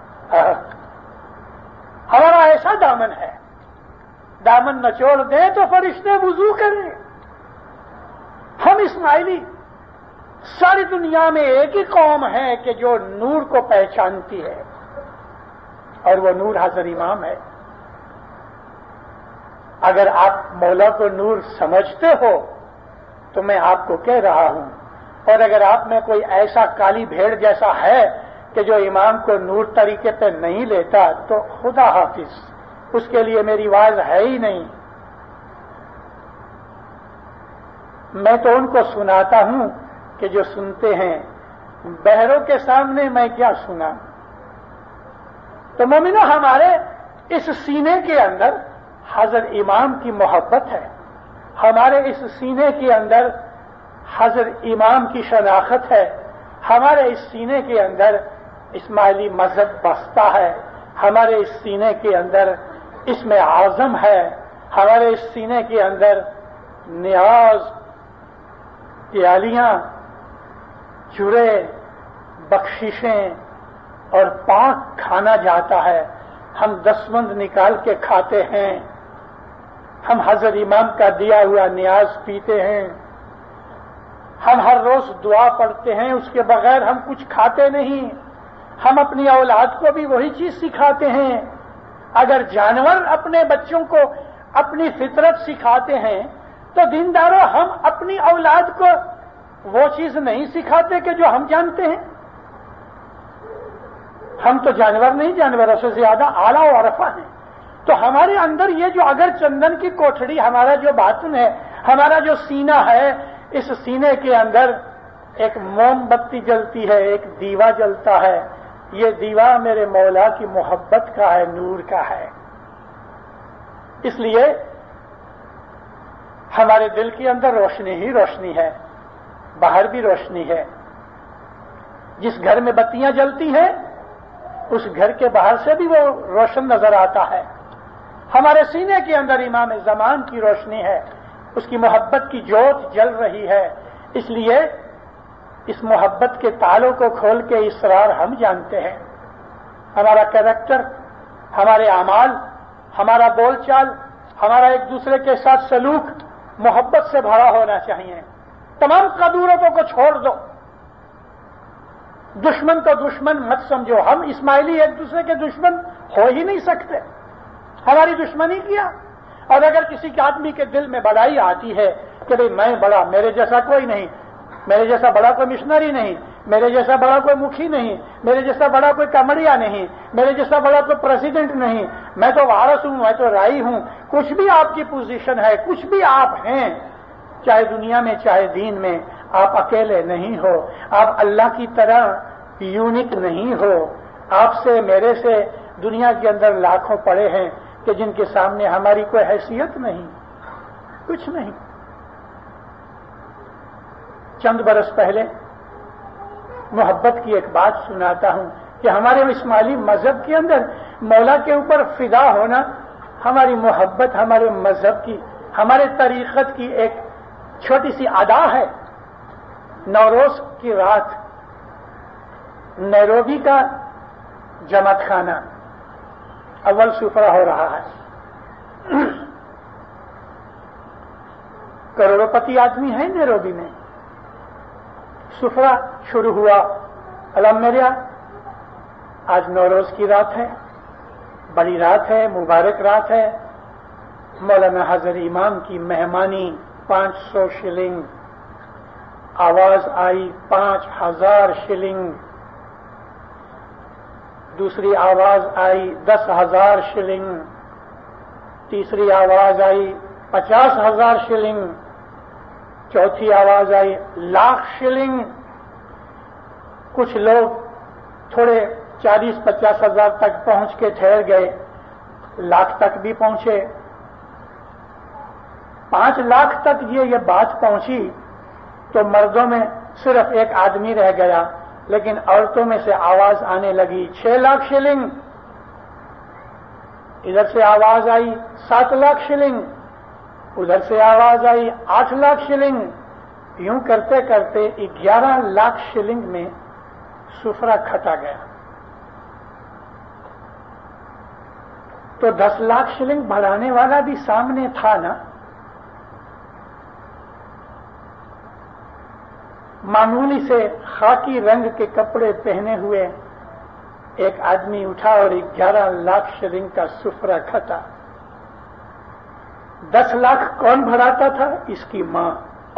ہمارا ایسا دامن ہے, دامن نچوڑ دے تو فرشتے وضو کرے. ہم اسماعیلی ساری دنیا میں ایک ہی قوم ہے کہ جو نور کو پہچانتی ہے, اور وہ نور حضرت امام ہے. اگر آپ مولا کو نور سمجھتے ہو تو میں آپ کو کہہ رہا ہوں, اور اگر آپ میں کوئی ایسا کالی بھیڑ جیسا ہے کہ جو امام کو نور طریقے پہ نہیں لیتا تو خدا حافظ, اس کے لیے میری آواز ہے ہی نہیں. میں تو ان کو سناتا ہوں کہ جو سنتے ہیں, بہروں کے سامنے میں کیا سنا. تو مومنو, ہمارے اس سینے کے اندر حضرت امام کی محبت ہے, ہمارے اس سینے کے اندر حضرت امام کی شناخت ہے, ہمارے اس سینے کے اندر اسماعیلی مذہب بستا ہے, ہمارے اس سینے کے اندر اسم اعظم ہے, ہمارے اس سینے کے اندر نیاز, پیالیاں, چورے, بخششیں اور پاک کھانا جاتا ہے. ہم دستمند نکال کے کھاتے ہیں, ہم حضرت امام کا دیا ہوا نیاز پیتے ہیں, ہم ہر روز دعا پڑھتے ہیں, اس کے بغیر ہم کچھ کھاتے نہیں. ہم اپنی اولاد کو بھی وہی چیز سکھاتے ہیں. اگر جانور اپنے بچوں کو اپنی فطرت سکھاتے ہیں تو دینداروں ہم اپنی اولاد کو وہ چیز نہیں سکھاتے کہ جو ہم جانتے ہیں. ہم تو جانور نہیں, جانوروں سے زیادہ اعلیٰ و عرفہ ہیں. تو ہمارے اندر یہ جو اگر چندن کی کوٹھڑی, ہمارا جو باطن ہے, ہمارا جو سینہ ہے, اس سینے کے اندر ایک موم بتی جلتی ہے, ایک دیوا جلتا ہے. یہ دیوا میرے مولا کی محبت کا ہے, نور کا ہے. اس لیے ہمارے دل کے اندر روشنی ہی روشنی ہے, باہر بھی روشنی ہے. جس گھر میں بتیاں جلتی ہیں اس گھر کے باہر سے بھی وہ روشن نظر آتا ہے. ہمارے سینے کے اندر امام زمان کی روشنی ہے, اس کی محبت کی جوت جل رہی ہے. اس لیے اس محبت کے تالوں کو کھول کے اسرار ہم جانتے ہیں. ہمارا کریکٹر, ہمارے اعمال, ہمارا بول چال, ہمارا ایک دوسرے کے ساتھ سلوک محبت سے بھرا ہونا چاہیے. تمام قدورتوں کو چھوڑ دو, دشمن کو دشمن مت سمجھو. ہم اسماعیلی ایک دوسرے کے دشمن ہو ہی نہیں سکتے. ہماری دشمنی کیا. اور اگر کسی کے آدمی کے دل میں بڑائی آتی ہے کہ بھئی میں بڑا, میرے جیسا کوئی نہیں, میرے جیسا بڑا کوئی مشنری نہیں, میرے جیسا بڑا کوئی مکھی نہیں, میرے جیسا بڑا کوئی کمڑیا نہیں, میرے جیسا بڑا کوئی پریزیڈنٹ نہیں, میں تو وارث ہوں, میں تو رائی ہوں. کچھ بھی آپ کی پوزیشن ہے, کچھ بھی آپ ہیں, چاہے دنیا میں چاہے دین میں, آپ اکیلے نہیں ہو. آپ اللہ کی طرح یونک نہیں ہو. آپ سے, میرے سے دنیا کے اندر لاکھوں پڑے ہیں کہ جن کے سامنے ہماری کوئی حیثیت نہیں. کچھ نہیں. چند برس پہلے محبت کی ایک بات سناتا ہوں کہ ہمارے اسماعیلی مذہب کے اندر مولا کے اوپر فدا ہونا ہماری محبت، ہمارے مذہب کی، ہمارے طریقت کی ایک چھوٹی سی ادا ہے. نوروز کی رات نیروبی کا جماعت خانہ اول سفرہ ہو رہا ہے. کروڑوں پتی آدمی ہیں نیروبی میں. سفرہ شروع ہوا. الحمدللہ آج نوروز کی رات ہے، بڑی رات ہے، مبارک رات ہے. مولانا حضرت امام کی مہمانی 500 شلنگ، آواز آئی 5000 شلنگ، دوسری آواز آئی 10,000 شلنگ، تیسری آواز آئی 50,000 شلنگ، چوتھی آواز آئی 1,00,000 شلنگ. کچھ لوگ تھوڑے 40-50 ہزار تک پہنچ کے ٹھہر گئے، 1,00,000 تک بھی پہنچے. 5 لاکھ تک یہ بات پہنچی تو مردوں میں صرف ایک آدمی رہ گیا، لیکن عورتوں میں سے آواز آنے لگی 6,00,000 شلنگ. ادھر سے آواز آئی 7,00,000 شلنگ، ادھر سے آواز آئی 8,00,000 شلنگ. یوں کرتے کرتے 11,00,000 شلنگ میں سفرہ کھٹا گیا. تو 10,00,000 شلنگ بڑھانے والا بھی سامنے تھا نا. معمولی سے خاکی رنگ کے کپڑے پہنے ہوئے ایک آدمی اٹھا اور 11,00,000 شلنگ کا سفرہ کھٹا. 10,00,000 کون بڑھاتا تھا؟ اس کی ماں.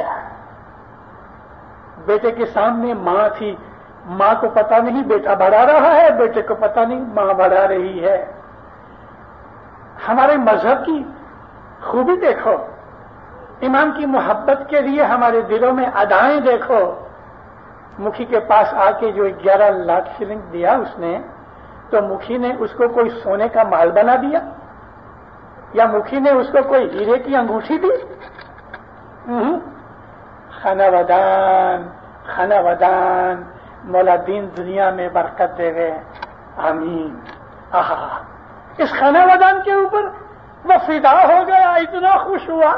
بیٹے کے سامنے ماں تھی. ماں کو پتا نہیں بیٹا بڑھا رہا ہے، بیٹے کو پتا نہیں ماں بڑھا رہی ہے. ہمارے مذہب کی خوبی دیکھو، امام کی محبت کے لیے ہمارے دلوں میں ادائیں دیکھو. مکھی کے پاس آ کے جو 11,00,000 شلنگ دیا اس نے، تو مکھی نے اس کو کوئی سونے کا مال بنا دیا یا مکھی نے اس کو کوئی ہیرے کی انگوٹھی دی؟ خانہ ودان، خانہ ودان. مولا دین دنیا میں برکت دے گئے، آمین. آہا، اس خانہ ودان کے اوپر وہ فدا ہو گیا، اتنا خوش ہوا.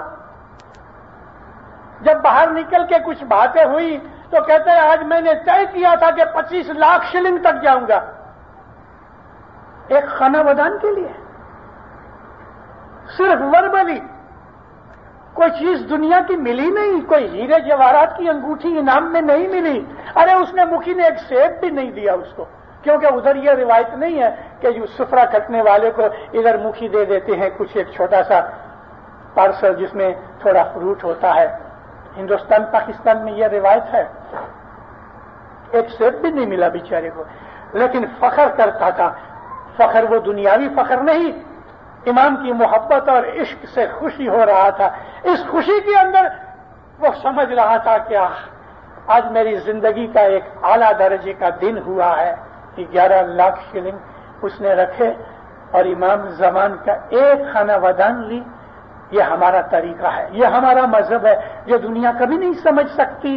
جب باہر نکل کے کچھ باتیں ہوئی تو کہتے ہیں آج میں نے طے کیا تھا کہ 25,00,000 شلنگ تک جاؤں گا ایک خانہ ودان کے لیے. صرف وربلی کوئی چیز دنیا کی ملی نہیں، کوئی ہیرے جواہرات کی انگوٹھی انعام میں نہیں ملی. ارے اس نے مکھی نے ایک سیب بھی نہیں دیا اس کو، کیونکہ ادھر یہ روایت نہیں ہے کہ جو سفرہ کٹنے والے کو ادھر مکھی دے دیتے ہیں کچھ ایک چھوٹا سا پارسل جس میں تھوڑا فروٹ ہوتا ہے. ہندوستان پاکستان میں یہ روایت ہے. ایک سیب بھی نہیں ملا بیچارے کو، لیکن فخر کرتا تھا. فخر وہ دنیاوی فخر نہیں، امام کی محبت اور عشق سے خوشی ہو رہا تھا. اس خوشی کے اندر وہ سمجھ رہا تھا کہ آج میری زندگی کا ایک اعلیٰ درجے کا دن ہوا ہے. 11,00,000 شلنگ اس نے رکھے اور امام زمان کا ایک خانہ ودان لی. یہ ہمارا طریقہ ہے، یہ ہمارا مذہب ہے جو دنیا کبھی نہیں سمجھ سکتی.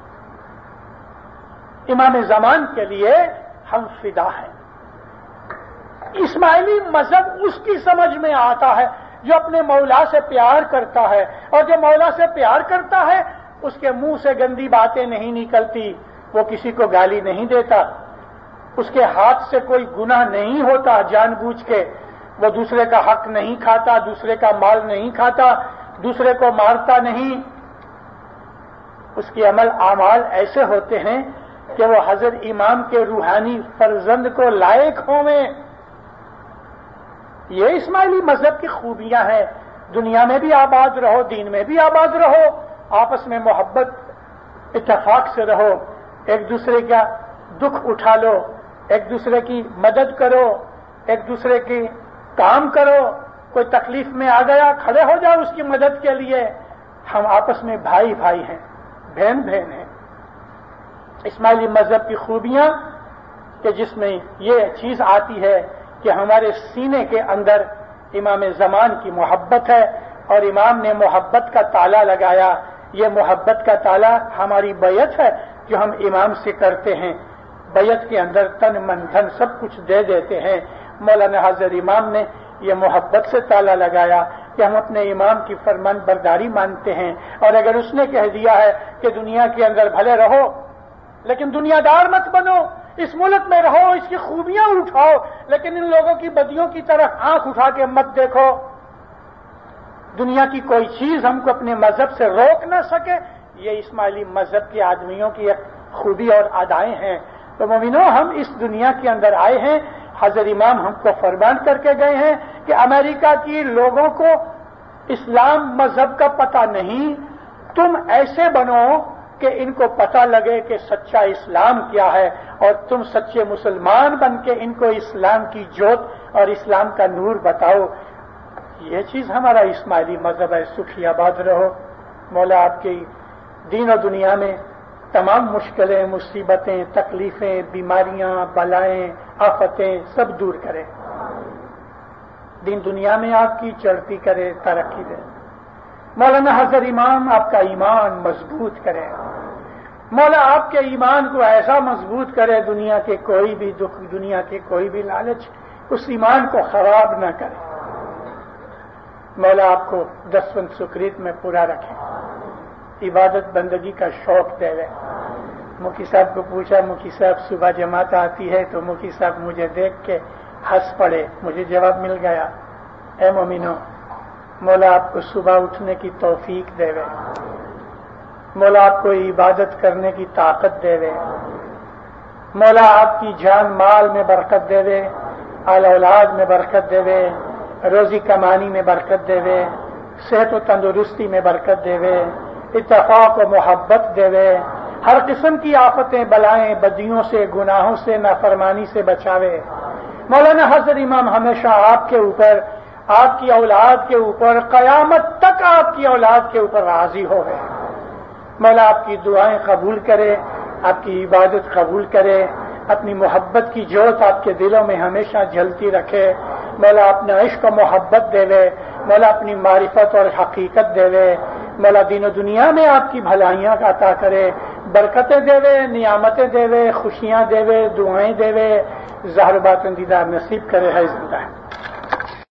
امام زمان کے لیے ہم فدا ہیں. اسماعیلی مذہب اس کی سمجھ میں آتا ہے جو اپنے مولا سے پیار کرتا ہے، اور جو مولا سے پیار کرتا ہے اس کے منہ سے گندی باتیں نہیں نکلتی، وہ کسی کو گالی نہیں دیتا، اس کے ہاتھ سے کوئی گناہ نہیں ہوتا جان بوجھ کے، وہ دوسرے کا حق نہیں کھاتا، دوسرے کا مال نہیں کھاتا، دوسرے کو مارتا نہیں. اس کے عمل اعمال ایسے ہوتے ہیں کہ وہ حضرت امام کے روحانی فرزند کو لائق ہوئیں. یہ اسماعیلی مذہب کی خوبیاں ہیں. دنیا میں بھی آباد رہو، دین میں بھی آباد رہو، آپس میں محبت اتفاق سے رہو، ایک دوسرے کا دکھ اٹھا لو، ایک دوسرے کی مدد کرو، ایک دوسرے کی کام کرو. کوئی تکلیف میں آ گیا کھڑے ہو جاؤ اس کی مدد کے لیے. ہم آپس میں بھائی بھائی ہیں، بہن بہن ہیں. اسماعیلی مذہب کی خوبیاں کہ جس میں یہ چیز آتی ہے کہ ہمارے سینے کے اندر امام زمان کی محبت ہے، اور امام نے محبت کا تالا لگایا. یہ محبت کا تالا ہماری بیعت ہے جو ہم امام سے کرتے ہیں. بیعت کے اندر تن من دھن سب کچھ دے دیتے ہیں. مولانا حضرت امام نے یہ محبت سے تالا لگایا کہ ہم اپنے امام کی فرمان برداری مانتے ہیں. اور اگر اس نے کہہ دیا ہے کہ دنیا کے اندر بھلے رہو لیکن دنیا دار مت بنو، اس ملک میں رہو، اس کی خوبیاں اٹھاؤ، لیکن ان لوگوں کی بدیوں کی طرف آنکھ اٹھا کے مت دیکھو. دنیا کی کوئی چیز ہم کو اپنے مذہب سے روک نہ سکے. یہ اسماعیلی مذہب کے آدمیوں کی ایک خوبی اور ادائیں ہیں. تو مومنو، ہم اس دنیا کے اندر آئے ہیں. حضرت امام ہم کو فرمان کر کے گئے ہیں کہ امریکہ کی لوگوں کو اسلام مذہب کا پتہ نہیں، تم ایسے بنو کہ ان کو پتہ لگے کہ سچا اسلام کیا ہے، اور تم سچے مسلمان بن کے ان کو اسلام کی جوت اور اسلام کا نور بتاؤ. یہ چیز ہمارا اسماعیلی مذہب ہے. سکھی آباد رہو. مولا آپ کی دین و دنیا میں تمام مشکلیں، مصیبتیں، تکلیفیں، بیماریاں، بلائیں، آفتیں سب دور کرے. دین دنیا میں آپ کی چڑھتی کرے، ترقی دے. مولانا حضرت امام آپ کا ایمان مضبوط کرے. مولا آپ کے ایمان کو ایسا مضبوط کرے دنیا کے کوئی بھی دکھ، دنیا کے کوئی بھی لالچ اس ایمان کو خراب نہ کرے. مولا آپ کو دسوند سکریت میں پورا رکھے. عبادت بندگی کا شوق دے لے. مکی صاحب کو پوچھا، مکی صاحب صبح جماعت آتی ہے تو مکی صاحب مجھے دیکھ کے ہنس پڑے. مجھے جواب مل گیا، اے مومنو، مولا آپ کو صبح اٹھنے کی توفیق دے وے. مولا آپ کو عبادت کرنے کی طاقت دے وے. مولا آپ کی جان مال میں برکت دے وے، آل اولاد میں برکت دے وے، روزی کمانی میں برکت دے وے، صحت و تندرستی میں برکت دے وے، اتفاق و محبت دے وے، ہر قسم کی آفتیں، بلائیں، بدیوں سے، گناہوں سے، نافرمانی سے بچاوے. مولانا حضرت امام ہمیشہ آپ کے اوپر، آپ کی اولاد کے اوپر، قیامت تک آپ کی اولاد کے اوپر راضی ہو گئے. مولا آپ کی دعائیں قبول کرے، آپ کی عبادت قبول کرے، اپنی محبت کی جوت آپ کے دلوں میں ہمیشہ جلتی رکھے. مولا اپنا عشق و محبت دے وے. مولا اپنی معرفت اور حقیقت دے وے. مولا دین و دنیا میں آپ کی بھلائیاں عطا کرے، برکتیں دے وے، نعمتیں دے وے، خوشیاں دے وے، دعائیں دے وے، ظاہر باطن دیدار نصیب کرے ہے زندہ.